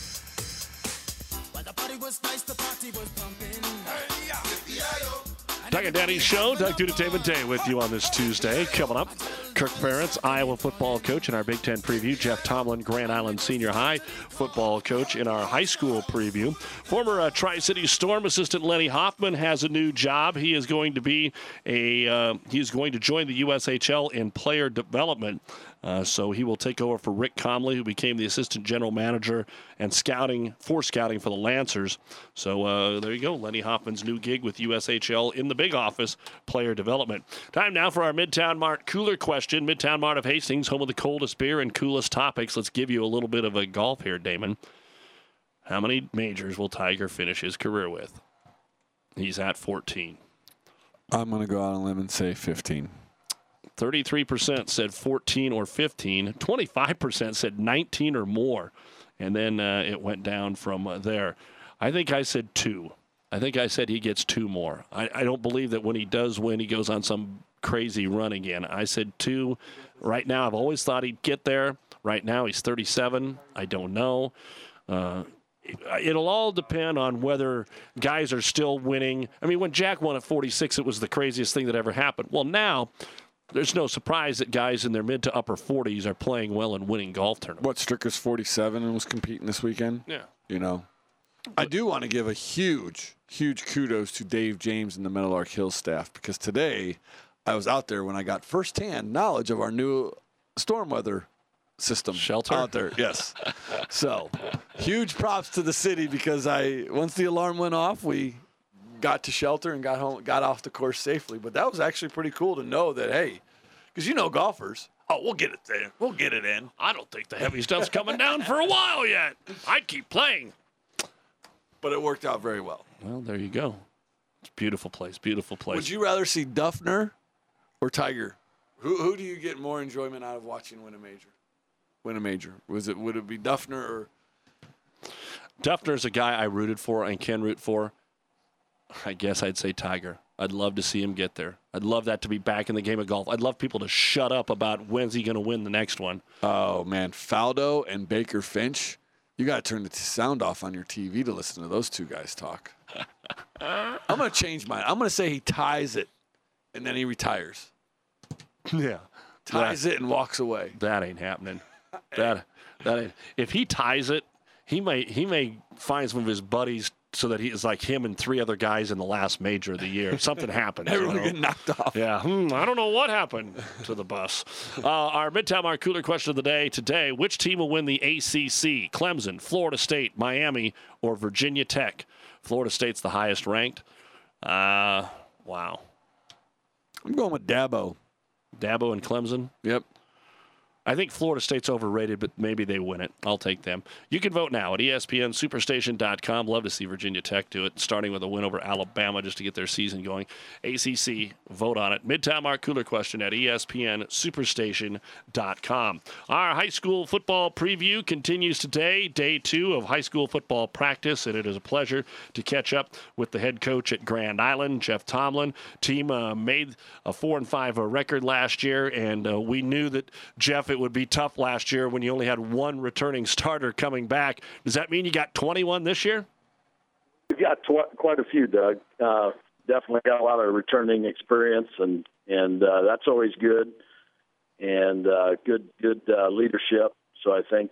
Speaker 19: When the party was nice, the party was pumping. Hey, yeah.
Speaker 6: Doug and Daddy's show. Doug Duda, David Day with you on this Tuesday. Coming up, Kirk Ferentz, Iowa football coach in our Big Ten preview. Jeff Tomlin, Grand Island Senior High football coach in our high school preview. Former Tri-City Storm assistant Lenny Hoffman has a new job. He is going to be he is going to join the USHL in player development. So he will take over for Rick Comley, who became the assistant general manager and scouting for the Lancers. So there you go, Lenny Hoffman's new gig with USHL in the big office, player development. Time now for our Midtown Mart cooler question. Midtown Mart of Hastings, home of the coldest beer and coolest topics. Let's give you a little bit of a golf here, Damon. How many majors will Tiger finish his career with? He's at 14.
Speaker 7: I'm going to go out on a limb and say 15.
Speaker 6: 33% said 14 or 15. 25% said 19 or more. And then it went down from there. I think I said 2. I think I said he gets 2 more. I don't believe that when he does win, he goes on some crazy run again. I said 2. Right now, I've always thought he'd get there. Right now, he's 37. I don't know. It'll all depend on whether guys are still winning. I mean, when Jack won at 46, it was the craziest thing that ever happened. Well, now there's no surprise that guys in their mid to upper 40s are playing well and winning golf tournaments.
Speaker 7: What, Stricker's 47 and was competing this weekend?
Speaker 6: Yeah.
Speaker 7: You know, I do want to give a huge kudos to Dave James and the Meadowlark Hills staff, because today I was out there when I got firsthand knowledge of our new storm weather system
Speaker 6: shelter
Speaker 7: out there. Yes. So huge props to the city, because once the alarm went off, we got to shelter and got off the course safely. But that was actually pretty cool to know that, hey, because golfers, we'll get it there. We'll get it in.
Speaker 6: I don't think the heavy stuff's coming down for a while yet. I'd keep playing.
Speaker 7: But it worked out very well.
Speaker 6: Well, there you go. It's a beautiful place, beautiful place.
Speaker 7: Would you rather see Duffner or Tiger? Who do you get more enjoyment out of watching win a major? Would it be Duffner or?
Speaker 6: Duffner's a guy I rooted for and can root for. I guess I'd say Tiger. I'd love to see him get there. I'd love that to be back in the game of golf. I'd love people to shut up about when's he going to win the next one.
Speaker 7: Oh, man. Faldo and Baker Finch. You got to turn the sound off on your TV to listen to those two guys talk. I'm going to change mine. I'm going to say he ties it, and then he retires.
Speaker 6: Yeah.
Speaker 7: Ties it and walks away.
Speaker 6: That ain't happening. That ain't. If he ties it, he may find some of his buddies so that he is like him and 3 other guys in the last major of the year. Something happened.
Speaker 7: Everyone get knocked off.
Speaker 6: Yeah. I don't know what happened to the bus. Our Midtown Mart cooler question of the day today: which team will win the ACC? Clemson, Florida State, Miami, or Virginia Tech? Florida State's the highest ranked. Wow.
Speaker 7: I'm going with Dabo.
Speaker 6: Dabo and Clemson?
Speaker 7: Yep.
Speaker 6: I think Florida State's overrated, but maybe they win it. I'll take them. You can vote now at ESPNSuperstation.com. Love to see Virginia Tech do it, starting with a win over Alabama just to get their season going. ACC, vote on it. Midtown Mart cooler question at ESPNSuperstation.com. Our high school football preview continues today, day 2 of high school football practice, and it is a pleasure to catch up with the head coach at Grand Island, Jeff Tomlin. Team made a 4-5 record last year, and we knew that Jeff, it would be tough last year when you only had 1 returning starter coming back. Does that mean you got 21 this year?
Speaker 20: We've got quite a few, Doug. Definitely got a lot of returning experience, and that's always good, and good leadership. So I think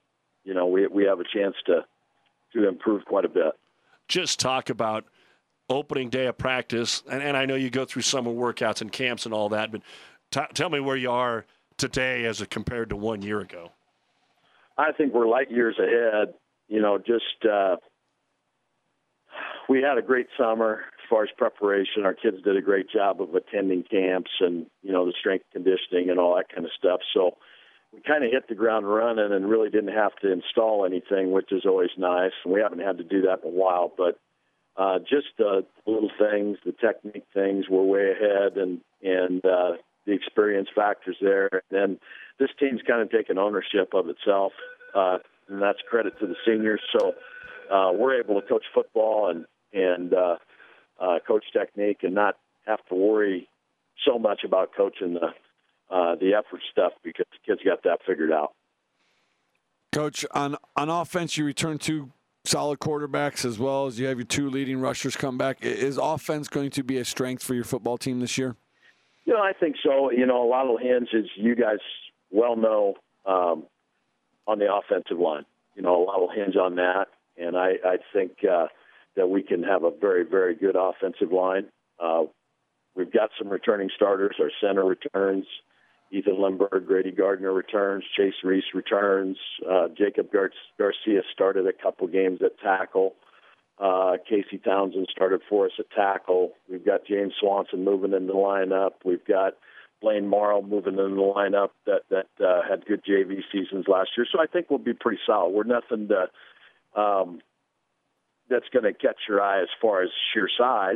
Speaker 20: we have a chance to improve quite a bit.
Speaker 6: Just talk about opening day of practice, and I know you go through summer workouts and camps and all that, but tell me where you are today as compared to 1 year ago.
Speaker 20: I think we're light years ahead. We had a great summer as far as preparation. Our kids did a great job of attending camps and, the strength conditioning and all that kind of stuff. So we kind of hit the ground running and really didn't have to install anything, which is always nice. And we haven't had to do that in a while, but just the little things, the technique things, we're way ahead, and the experience factors there. And then this team's kind of taken ownership of itself, and that's credit to the seniors. So we're able to coach football and coach technique and not have to worry so much about coaching the effort stuff because the kids got that figured out.
Speaker 7: Coach, on offense, you return 2 solid quarterbacks as well as you have your 2 leading rushers come back. Is offense going to be a strength for your football team this year?
Speaker 20: I think so. A lot of hinge, as you guys well know, on the offensive line. A lot will hinge on that, and I think that we can have a very, very good offensive line. We've got some returning starters. Our center returns. Ethan Lindbergh, Grady Gardner returns. Chase Reese returns. Jacob Garcia started a couple games at tackle. Casey Townsend started for us at tackle. We've got James Swanson moving in the lineup. We've got Blaine Morrow moving in the lineup that had good JV seasons last year. So I think we'll be pretty solid. We're nothing that's going to catch your eye as far as sheer size,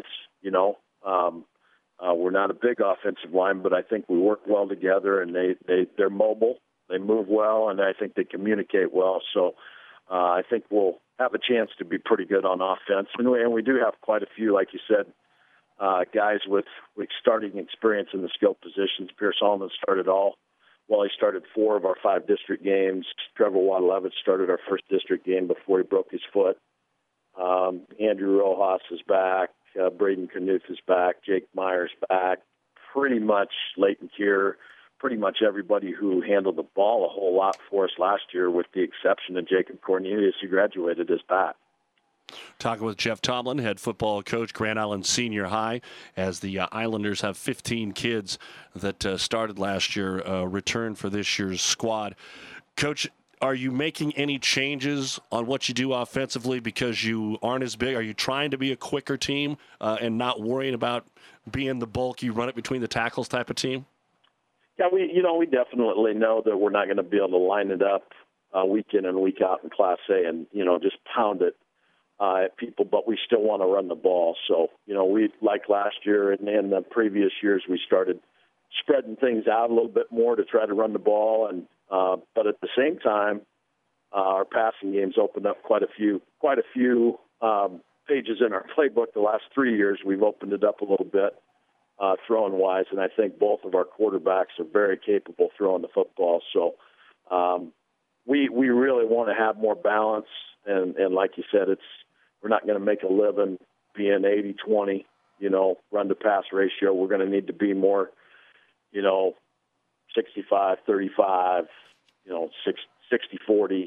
Speaker 20: We're not a big offensive line, but I think we work well together, and they're mobile. They move well, and I think they communicate well. So I think we'll have a chance to be pretty good on offense. And we do have quite a few, like you said, guys with starting experience in the skill positions. Pierce Allman started he started 4 of our 5 district games. Trevor Waddle-Levitt started our first district game before he broke his foot. Andrew Rojas is back. Braden Knuth is back. Jake Myers back. Pretty much Leighton Keir, pretty much everybody who handled the ball a whole lot for us last year, with the exception of Jacob Cornelius, who graduated, is back.
Speaker 6: Talking with Jeff Tomlin, head football coach, Grand Island Senior High, as the Islanders have 15 kids that started last year return for this year's squad. Coach, are you making any changes on what you do offensively because you aren't as big? Are you trying to be a quicker team and not worrying about being the bulky, run it between the tackles type of team?
Speaker 20: Yeah, we definitely know that we're not going to be able to line it up week in and week out in Class A and, just pound it at people, but we still want to run the ball. So, we, like last year and in the previous years, we started spreading things out a little bit more to try to run the ball. And but at the same time, our passing games opened up quite a few pages in our playbook. The last 3 years, we've opened it up a little bit throwing-wise, and I think both of our quarterbacks are very capable throwing the football. So we really want to have more balance, and like you said, we're not going to make a living being 80-20, run-to-pass ratio. We're going to need to be more, 65-35, 60-40,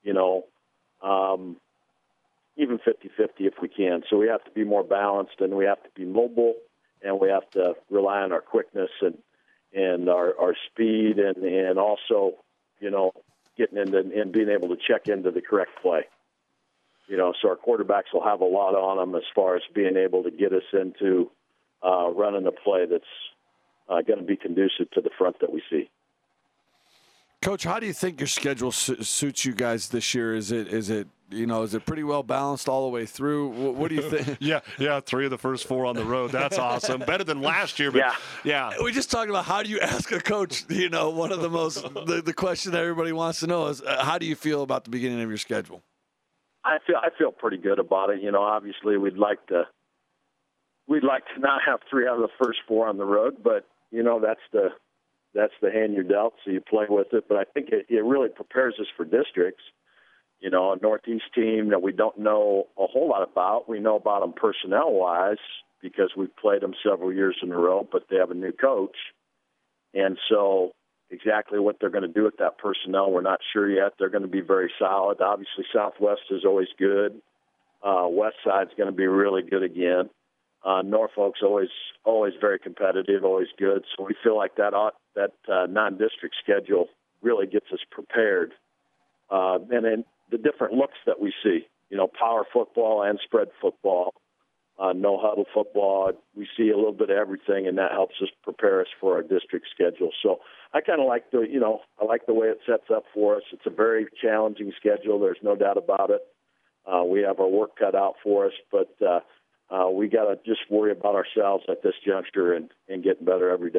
Speaker 20: even 50-50 if we can. So we have to be more balanced, and we have to be mobile, and we have to rely on our quickness and our speed, and also, getting into and being able to check into the correct play. So our quarterbacks will have a lot on them as far as being able to get us into running a play that's going to be conducive to the front that we see.
Speaker 7: Coach, how do you think your schedule suits you guys this year? Is it pretty well balanced all the way through? What do you think?
Speaker 6: yeah, 3 of the first 4 on the road. That's awesome. Better than last year. But yeah.
Speaker 7: We just talking about how do you ask a coach? One of the most the question that everybody wants to know is how do you feel about the beginning of your schedule?
Speaker 20: I feel pretty good about it. Obviously we'd like to not have 3 out of the first 4 on the road, but that's the hand you're dealt, so you play with it. But I think it really prepares us for districts. A Northeast team that we don't know a whole lot about. We know about them personnel-wise because we've played them several years in a row, but they have a new coach. And so exactly what they're going to do with that personnel, we're not sure yet. They're going to be very solid. Obviously, Southwest is always good. West Side's going to be really good again. Norfolk's always very competitive, always good. So we feel like that non-district schedule really gets us prepared. And then the different looks that we see, power football and spread football, no huddle football. We see a little bit of everything, and that helps us prepare us for our district schedule. So I kind of like I like the way it sets up for us. It's a very challenging schedule. There's no doubt about it. We have our work cut out for us, but we got to just worry about ourselves at this juncture and getting better every day.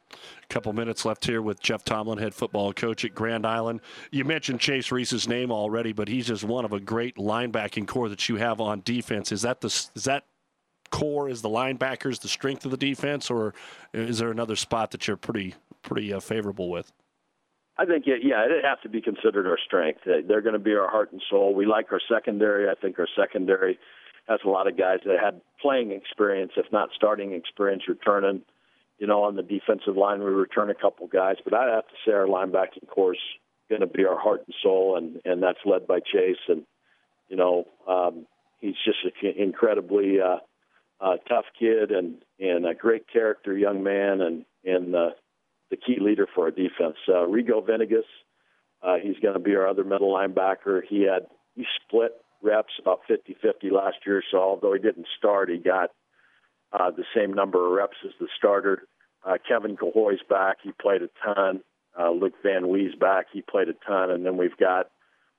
Speaker 6: Couple minutes left here with Jeff Tomlin, head football coach at Grand Island. You mentioned Chase Reese's name already, but he's just one of a great linebacking core that you have on defense. Is that core, is the linebackers the strength of the defense, or is there another spot that you're pretty favorable with?
Speaker 20: I think, it'd have to be considered our strength. They're going to be our heart and soul. We like our secondary. I think our secondary has a lot of guys that had playing experience, if not starting experience, returning. On the defensive line, we return a couple guys. But I have to say our linebacking core is going to be our heart and soul, and that's led by Chase. And, he's just an incredibly tough kid and a great character young man and the key leader for our defense. Rigo Venegas, he's going to be our other middle linebacker. He split reps about 50-50 last year, so although he didn't start, he got the same number of reps as the starter. Kevin Cahoy's back. He played a ton. Luke Van Wee's back. He played a ton. And then we've got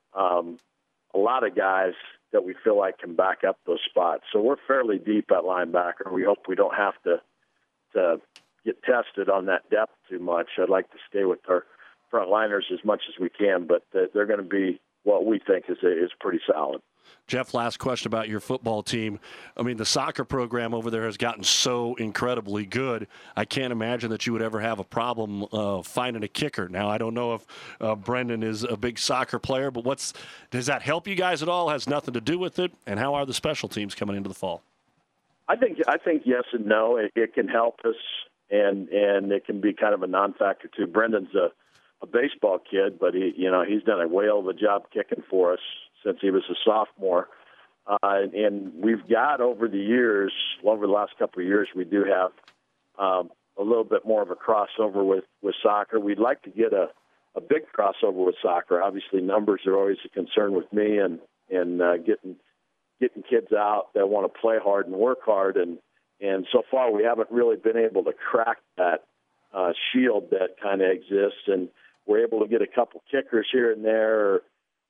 Speaker 20: a lot of guys that we feel like can back up those spots. So we're fairly deep at linebacker. We hope we don't have to get tested on that depth too much. I'd like to stay with our front liners as much as we can, but they're going to be what we think is pretty solid.
Speaker 6: Jeff, last question about your football team. I mean, the soccer program over there has gotten so incredibly good. I can't imagine that you would ever have a problem finding a kicker. Now, I don't know if Brendan is a big soccer player, but does that help you guys at all? Has nothing to do with it? And how are the special teams coming into the fall?
Speaker 20: I think yes and no. It can help us, and it can be kind of a non-factor too. Brendan's a baseball kid, but he's done a whale of a job kicking for us since he was a sophomore. And we've got over the last couple of years, we do have a little bit more of a crossover with soccer. We'd like to get a big crossover with soccer. Obviously, numbers are always a concern with me, and getting kids out that want to play hard and work hard. And so far, we haven't really been able to crack that shield that kind of exists. And we're able to get a couple kickers here and there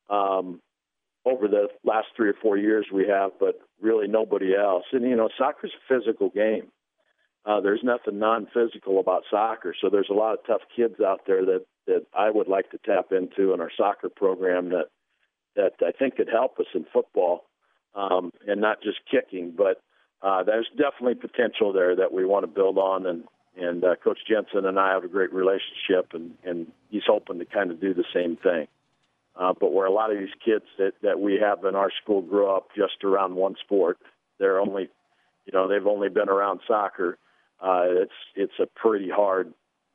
Speaker 20: over the last 3 or 4 years we have, but really nobody else. And, soccer's a physical game. There's nothing non-physical about soccer. So there's a lot of tough kids out there that I would like to tap into in our soccer program that I think could help us in football, and not just kicking. But there's definitely potential there that we want to build on. And Coach Jensen and I have a great relationship, and he's hoping to kind of do the same thing. But where a lot of these kids that we have in our school grow up just around one sport, they've only been around soccer. It's a pretty hard,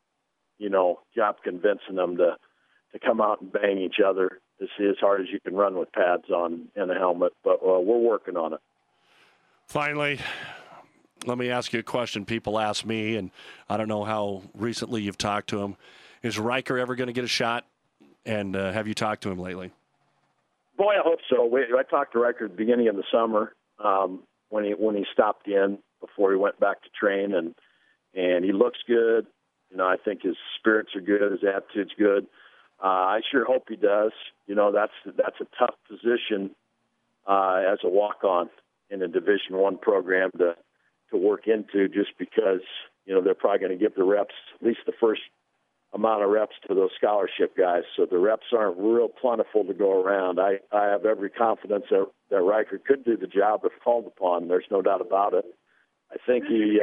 Speaker 20: job convincing them to come out and bang each other to see as hard as you can run with pads on and a helmet. But we're working on it.
Speaker 6: Finally, let me ask you a question people ask me, and I don't know how recently you've talked to him. Is Riker ever going to get a shot? And have you talked to him lately?
Speaker 20: Boy, I hope so. I talked to Riker at the beginning of the summer when he stopped in before he went back to train, and he looks good. I think his spirits are good, his attitude's good. I sure hope he does. That's a tough position as a walk-on in a Division I program to work into, just because they're probably going to give the reps, at least the first amount of reps, to those scholarship guys. So the reps aren't real plentiful to go around. I have every confidence that Riker could do the job if called upon. There's no doubt about it. I think he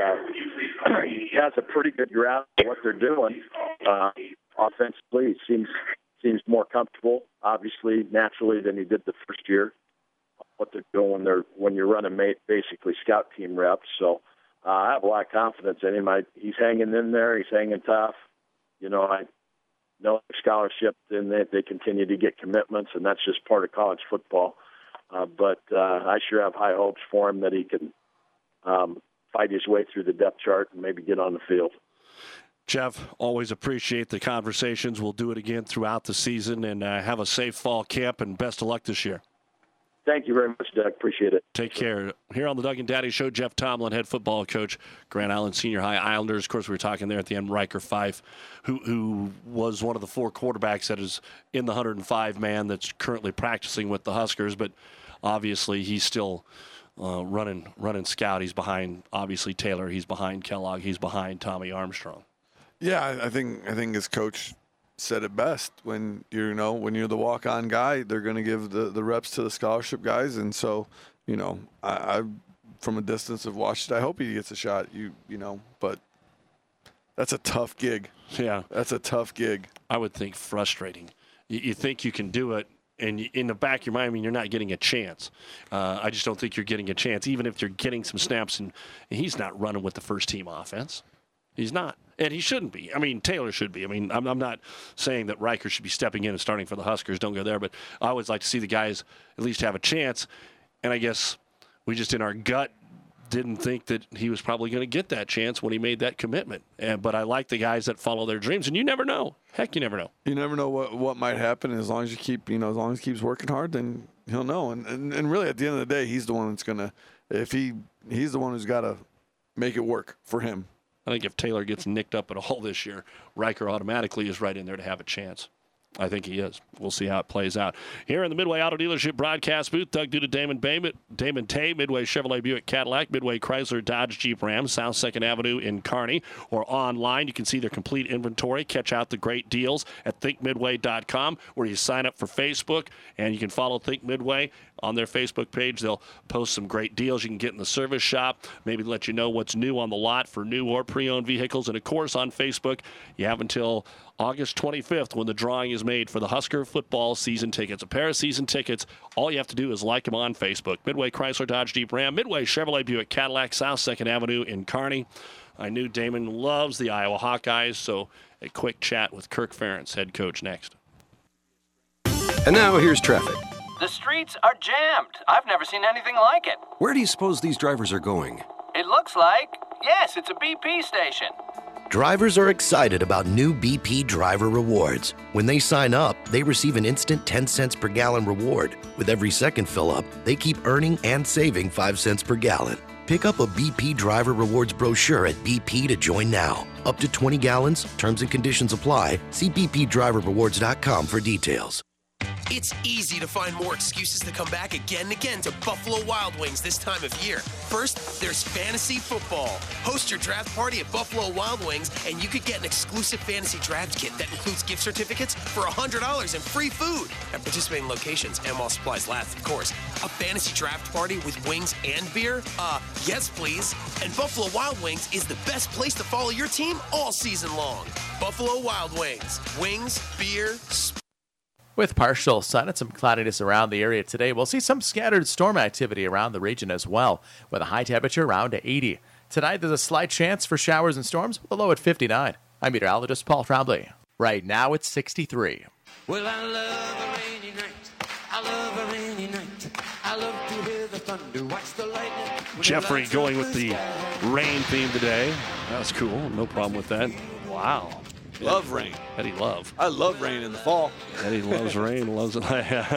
Speaker 20: has a pretty good grasp of what they're doing. Offensively, he seems more comfortable, obviously, naturally, than he did the first year. What they're doing when you're running basically scout team reps. So I have a lot of confidence in him. He's hanging in there. He's hanging tough. I know scholarship, and they continue to get commitments, and that's just part of college football. But I sure have high hopes for him that he can fight his way through the depth chart and maybe get on the field.
Speaker 6: Jeff, always appreciate the conversations. We'll do it again throughout the season, and have a safe fall camp, and best of luck this year.
Speaker 20: Thank you very much, Doug. Appreciate it.
Speaker 6: Take care. Here on the Doug and Daddy Show, Jeff Tomlin, head football coach, Grand Island Senior High Islanders. Of course, we were talking there at the end, Riker Fife, who was one of the 4 quarterbacks that is in the 105-man that's currently practicing with the Huskers. But obviously, he's still running scout. He's behind, obviously, Taylor. He's behind Kellogg. He's behind Tommy Armstrong.
Speaker 7: Yeah, I think his coach said it best. When you're the walk-on guy, they're going to give the reps to the scholarship guys, and so I from a distance have watched it. I hope he gets a shot. But that's a tough gig.
Speaker 6: Yeah,
Speaker 7: that's a tough gig.
Speaker 6: I would think frustrating. You think you can do it, and in the back of your mind, I mean, you're not getting a chance. I just don't think you're getting a chance, even if you're getting some snaps. And he's not running with the first-team offense. He's not, and he shouldn't be. I mean, Taylor should be. I mean, I'm not saying that Riker should be stepping in and starting for the Huskers. Don't go there. But I always like to see the guys at least have a chance. And I guess we just in our gut didn't think that he was probably going to get that chance when he made that commitment. But I like the guys that follow their dreams, and you never know. Heck, you never know.
Speaker 7: You never know what might happen. As long as you keep, as long as he keeps working hard, then he'll know. And really, at the end of the day, he's the one that's gonna. He's the one who's got to make it work for him.
Speaker 6: I think if Taylor gets nicked up at all this year, Riker automatically is right in there to have a chance. I think he is. We'll see how it plays out. Here in the Midway Auto Dealership broadcast booth, Doug Duda, Damon Tay, Midway Chevrolet Buick Cadillac, Midway Chrysler Dodge Jeep Ram, South 2nd Avenue in Kearney, or online. You can see their complete inventory. Catch out the great deals at thinkmidway.com, where you sign up for Facebook, and you can follow Think Midway on their Facebook page. They'll post some great deals you can get in the service shop, maybe let you know what's new on the lot for new or pre-owned vehicles. And, of course, on Facebook, you have until August 25th when the drawing is made for the Husker football season tickets. A pair of season tickets. All you have to do is like them on Facebook. Midway Chrysler Dodge Jeep Ram, Midway Chevrolet Buick Cadillac, South 2nd Avenue in Kearney. I knew Damon loves the Iowa Hawkeyes, so a quick chat with Kirk Ferentz, head coach, next.
Speaker 21: And now here's traffic.
Speaker 22: The streets are jammed. I've never seen anything like it.
Speaker 21: Where do you suppose these drivers are going?
Speaker 22: It looks like, yes, it's a BP station.
Speaker 4: Drivers are excited about new BP Driver Rewards. When they sign up, they receive an instant 10 cents per gallon reward. With every second fill up, they keep earning and saving 5 cents per gallon. Pick up a BP Driver Rewards brochure at BP to join now. Up to 20 gallons, terms and conditions apply. See bpdriverrewards.com for details.
Speaker 13: It's easy to find more excuses to come back again and again to Buffalo Wild Wings this time of year. First, there's fantasy football. Host your draft party at Buffalo Wild Wings, and you could get an exclusive fantasy draft kit that includes gift certificates for $100 and free food at participating locations, and while supplies last, of course. A fantasy draft party with wings and beer? Yes, please. And Buffalo Wild Wings is the best place to follow your team all season long. Buffalo Wild Wings. Wings, beer,
Speaker 14: With partial sun and some cloudiness around the area today, we'll see some scattered storm activity around the region as well, with a high temperature around 80. Tonight, there's a slight chance for showers and storms, with a low at 59. I'm meteorologist Paul Trombley. Right now, it's 63.
Speaker 19: Well, I love a rainy night. I love a rainy night. I love to hear the thunder, watch the lightning.
Speaker 6: Jeffrey going with the rain theme today. That was cool. No problem with that. Wow.
Speaker 7: Love rain.
Speaker 6: Eddie Love.
Speaker 7: I love rain in the fall.
Speaker 6: Eddie loves rain. Loves it.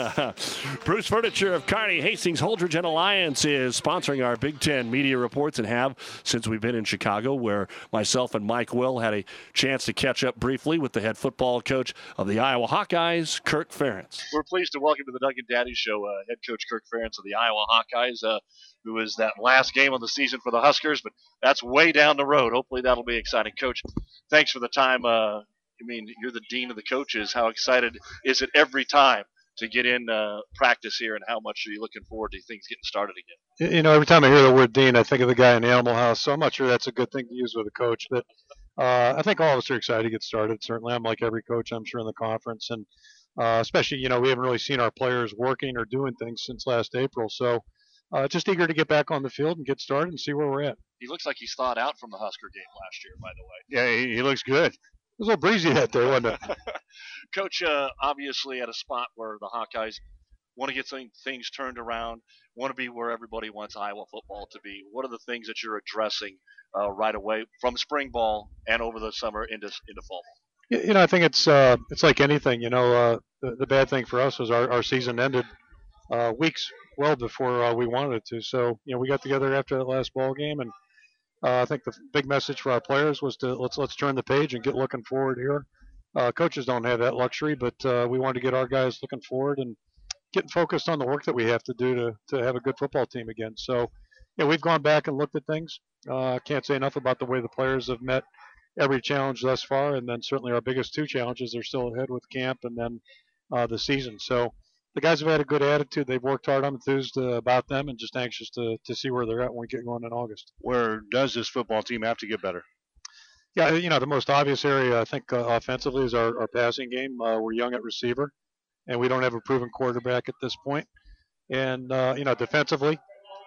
Speaker 6: Bruce Furniture of Kearney, Hastings, Holdridge, and Alliance is sponsoring our Big Ten media reports and have since we've been in Chicago, where myself and Mike Will had a chance to catch up briefly with the head football coach of the Iowa Hawkeyes, Kirk Ferentz.
Speaker 23: We're pleased to welcome to the Doug and Daddy Show head coach Kirk Ferentz of the Iowa Hawkeyes, who is that last game of the season for the Huskers, but that's way down the road. Hopefully that'll be exciting. Coach, thanks for the time. I mean, you're the dean of the coaches. How excited is it every time to get in practice here, and how much are you looking forward to things getting started again?
Speaker 24: Every time I hear the word dean, I think of the guy in the Animal House, so I'm not sure that's a good thing to use with a coach. But I think all of us are excited to get started. Certainly, I'm like every coach, I'm sure, in the conference. And especially, we haven't really seen our players working or doing things since last April. So just eager to get back on the field and get started and see where we're at.
Speaker 23: He looks like he's thawed out from the Husker game last year, by the way.
Speaker 24: Yeah, he looks good. It was a little breezy that day, wasn't it?
Speaker 23: Coach, obviously at a spot where the Hawkeyes want to get things turned around, want to be where everybody wants Iowa football to be. What are the things that you're addressing right away from spring ball and over the summer into fall ball?
Speaker 24: I think it's like anything. The bad thing for us was our season ended weeks well before we wanted it to. So, we got together after that last ball game, and I think the big message for our players was to let's turn the page and get looking forward here. Coaches don't have that luxury, but we wanted to get our guys looking forward and getting focused on the work that we have to do to have a good football team again. So, we've gone back and looked at things. Can't say enough about the way the players have met every challenge thus far, and then certainly our biggest two challenges are still ahead with camp and then the season. So the guys have had a good attitude. They've worked hard. I'm enthused about them and just anxious to see where they're at when we get going in August.
Speaker 1: Where does this football team have to get better?
Speaker 24: Yeah, the most obvious area, I think, offensively is our passing game. We're young at receiver, and we don't have a proven quarterback at this point. And, defensively,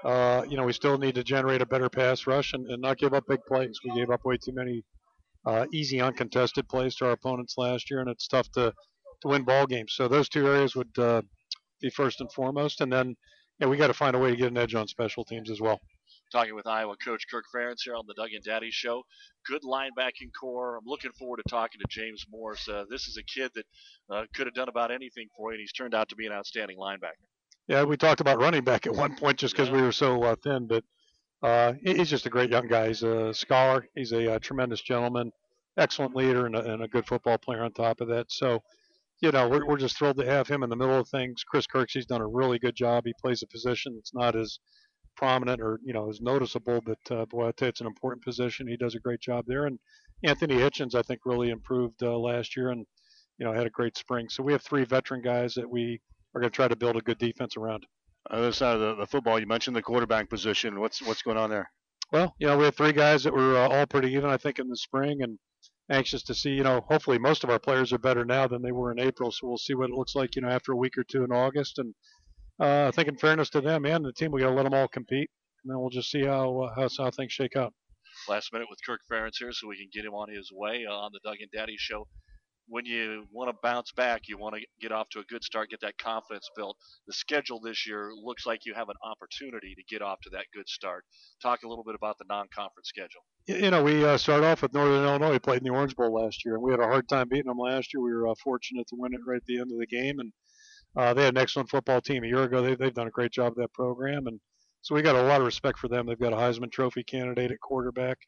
Speaker 24: we still need to generate a better pass rush and not give up big plays. We gave up way too many easy, uncontested plays to our opponents last year, and it's tough to win ball games. So those two areas would be first and foremost. And then we got to find a way to get an edge on special teams as well.
Speaker 23: Talking with Iowa coach Kirk Ferentz here on the Doug and Daddy Show. Good linebacking core. I'm looking forward to talking to James Morse. This is a kid that could have done about anything for you, and he's turned out to be an outstanding linebacker.
Speaker 24: Yeah, we talked about running back at one point just because we were so thin, but he's just a great young guy. He's a scholar. He's a tremendous gentleman, excellent leader, and a good football player on top of that. So, we're just thrilled to have him in the middle of things. Chris Kirksey's done a really good job. He plays a position that's not as prominent or, as noticeable, but boy, I tell you, it's an important position. He does a great job there. And Anthony Hitchens, I think, really improved last year and, had a great spring. So we have three veteran guys that we are going to try to build a good defense around.
Speaker 1: On the other side of the football, you mentioned the quarterback position. What's going on there?
Speaker 24: Well, we have three guys that were all pretty even, I think, in the spring, and anxious to see, hopefully most of our players are better now than they were in April. So we'll see what it looks like, after a week or two in August. And I think in fairness to them and the team, we got to let them all compete, and then we'll just see how things shake out.
Speaker 23: Last minute with Kirk Ferentz here so we can get him on his way on the Doug and Daddy Show. When you want to bounce back, you want to get off to a good start, get that confidence built. The schedule this year looks like you have an opportunity to get off to that good start. Talk a little bit about the non-conference schedule.
Speaker 24: We start off with Northern Illinois. We played in the Orange Bowl last year, and we had a hard time beating them last year. We were fortunate to win it right at the end of the game, and they had an excellent football team a year ago. They've done a great job of that program, and so we got a lot of respect for them. They've got a Heisman Trophy candidate at quarterback.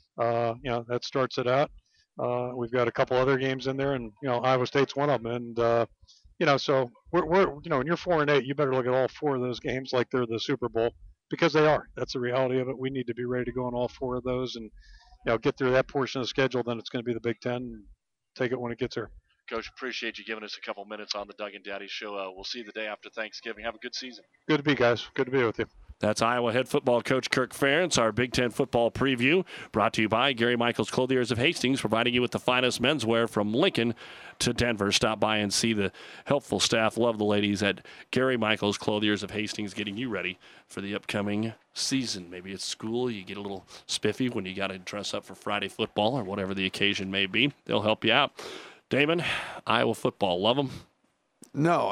Speaker 24: That starts it out. We've got a couple other games in there, and Iowa State's one of them. And so we're when you're 4-8, you better look at all four of those games like they're the Super Bowl, because they are. That's the reality of it. We need to be ready to go on all four of those, and get through that portion of the schedule. Then it's going to be the Big Ten. And take it when it gets here.
Speaker 23: Coach, appreciate you giving us a couple minutes on the Doug and Daddy Show. We'll see you the day after Thanksgiving. Have a good season.
Speaker 24: Good to be, guys. Good to be with you.
Speaker 6: That's Iowa head football coach Kirk Ferentz. Our Big Ten football preview brought to you by Gary Michaels Clothiers of Hastings, providing you with the finest menswear from Lincoln to Denver. Stop by and see the helpful staff. Love the ladies at Gary Michaels Clothiers of Hastings, getting you ready for the upcoming season. Maybe it's school. You get a little spiffy when you got to dress up for Friday football or whatever the occasion may be. They'll help you out. Damon, Iowa football, love them?
Speaker 7: No,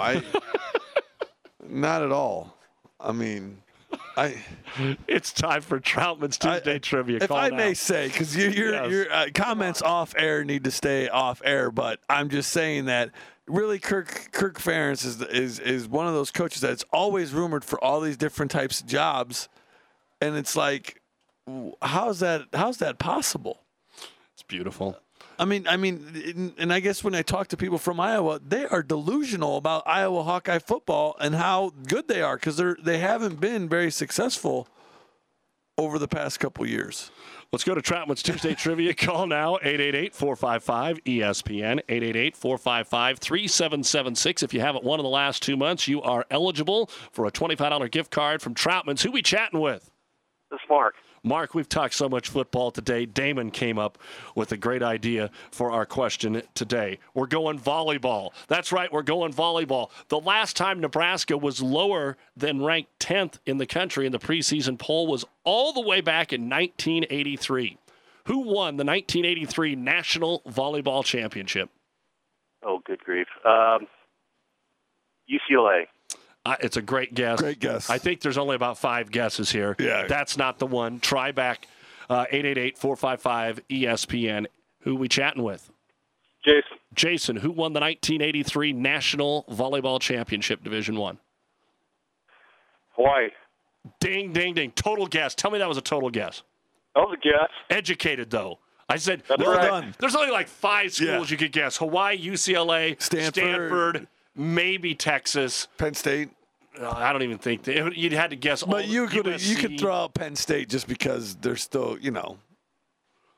Speaker 7: not at all. I mean,
Speaker 6: it's time for Troutman's Tuesday trivia.
Speaker 7: If I may say, because your comments off air need to stay off air, but I'm just saying that really Kirk Ferentz is one of those coaches that's always rumored for all these different types of jobs, and it's like, how's that possible?
Speaker 6: It's beautiful.
Speaker 7: I mean, and I guess when I talk to people from Iowa, they are delusional about Iowa Hawkeye football and how good they are, because they haven't been very successful over the past couple years.
Speaker 6: Let's go to Troutman's Tuesday Trivia. Call now, 888-455-ESPN, 888-455-3776. If you haven't won in the last 2 months, you are eligible for a $25 gift card from Troutman's. Who we chatting with?
Speaker 2: This is Mark.
Speaker 6: Mark, we've talked so much football today. Damon came up with a great idea for our question today. We're going volleyball. That's right, we're going volleyball. The last time Nebraska was lower than ranked 10th in the country in the preseason poll was all the way back in 1983. Who won the 1983 National Volleyball Championship?
Speaker 2: Oh, good grief. UCLA.
Speaker 6: It's a great guess.
Speaker 7: Great guess.
Speaker 6: I think there's only about 5 guesses here.
Speaker 7: Yeah.
Speaker 6: That's not the one. Try back. 888-455-ESPN. Who we chatting with?
Speaker 2: Jason.
Speaker 6: Jason, who won the 1983 National Volleyball Championship Division I?
Speaker 2: Hawaii.
Speaker 6: Ding, ding, ding. Total guess. Tell me that was a total guess.
Speaker 2: That was a guess.
Speaker 6: Educated, though. I said,
Speaker 7: done.
Speaker 6: There's only like 5 schools you could guess. Hawaii, UCLA, Stanford, maybe Texas.
Speaker 7: Penn State.
Speaker 6: I don't even think you'd had to guess.
Speaker 7: But you could throw out Penn State just because they're still,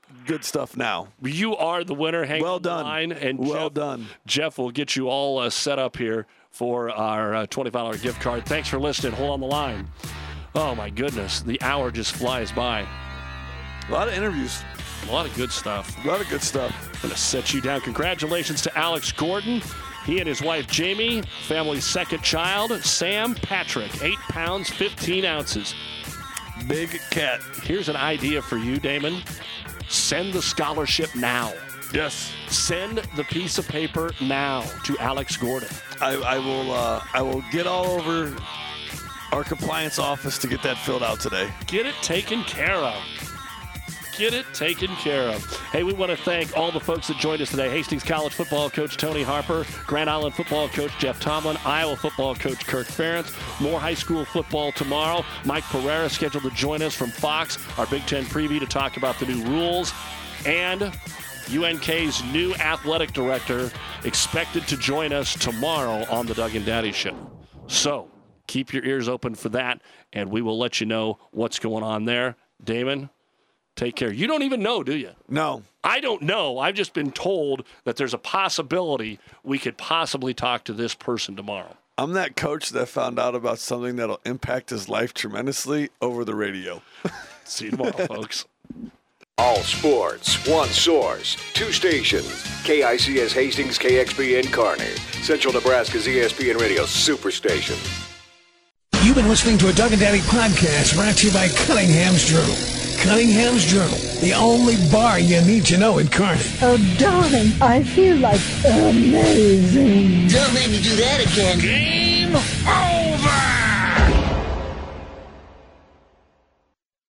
Speaker 7: good stuff now.
Speaker 6: You are the winner. Hang
Speaker 7: well
Speaker 6: on the
Speaker 7: done.
Speaker 6: line, and
Speaker 7: well done.
Speaker 6: Jeff will get you all set up here for our $25 gift card. Thanks for listening. Hold on the line. Oh, my goodness. The hour just flies by.
Speaker 7: A lot of interviews.
Speaker 6: A lot of good stuff.
Speaker 7: A lot of good stuff.
Speaker 6: I'm going to set you down. Congratulations to Alex Gordon. He and his wife, Jamie, family's second child, Sam Patrick, 8 pounds, 15 ounces.
Speaker 7: Big cat.
Speaker 6: Here's an idea for you, Damon. Send the scholarship now.
Speaker 7: Yes.
Speaker 6: Send the piece of paper now to Alex Gordon.
Speaker 7: I will get all over our compliance office to get that filled out today.
Speaker 6: Get it taken care of. Get it taken care of. Hey, we want to thank all the folks that joined us today. Hastings College football coach Tony Harper, Grand Island football coach Jeff Tomlin, Iowa football coach Kirk Ferentz. More high school football tomorrow. Mike Pereira scheduled to join us from Fox, our Big Ten preview to talk about the new rules. And UNK's new athletic director expected to join us tomorrow on the Doug and Daddy Show. So keep your ears open for that, and we will let you know what's going on there. Damon, take care. You don't even know, do you?
Speaker 7: No.
Speaker 6: I don't know. I've just been told that there's a possibility we could possibly talk to this person tomorrow.
Speaker 7: I'm that coach that found out about something that'll impact his life tremendously over the radio.
Speaker 6: See you tomorrow, folks.
Speaker 3: All sports, one source, two stations. KICS Hastings, KXPN Kearney. Central Nebraska's ESPN Radio Superstation.
Speaker 5: You've been listening to a Doug and Daddy podcast brought to you by Cunningham's Journal. Cunningham's Journal, the only bar you need to know in Kearney.
Speaker 8: Oh, darling, I feel like amazing.
Speaker 5: Don't make me do that again.
Speaker 8: Game over!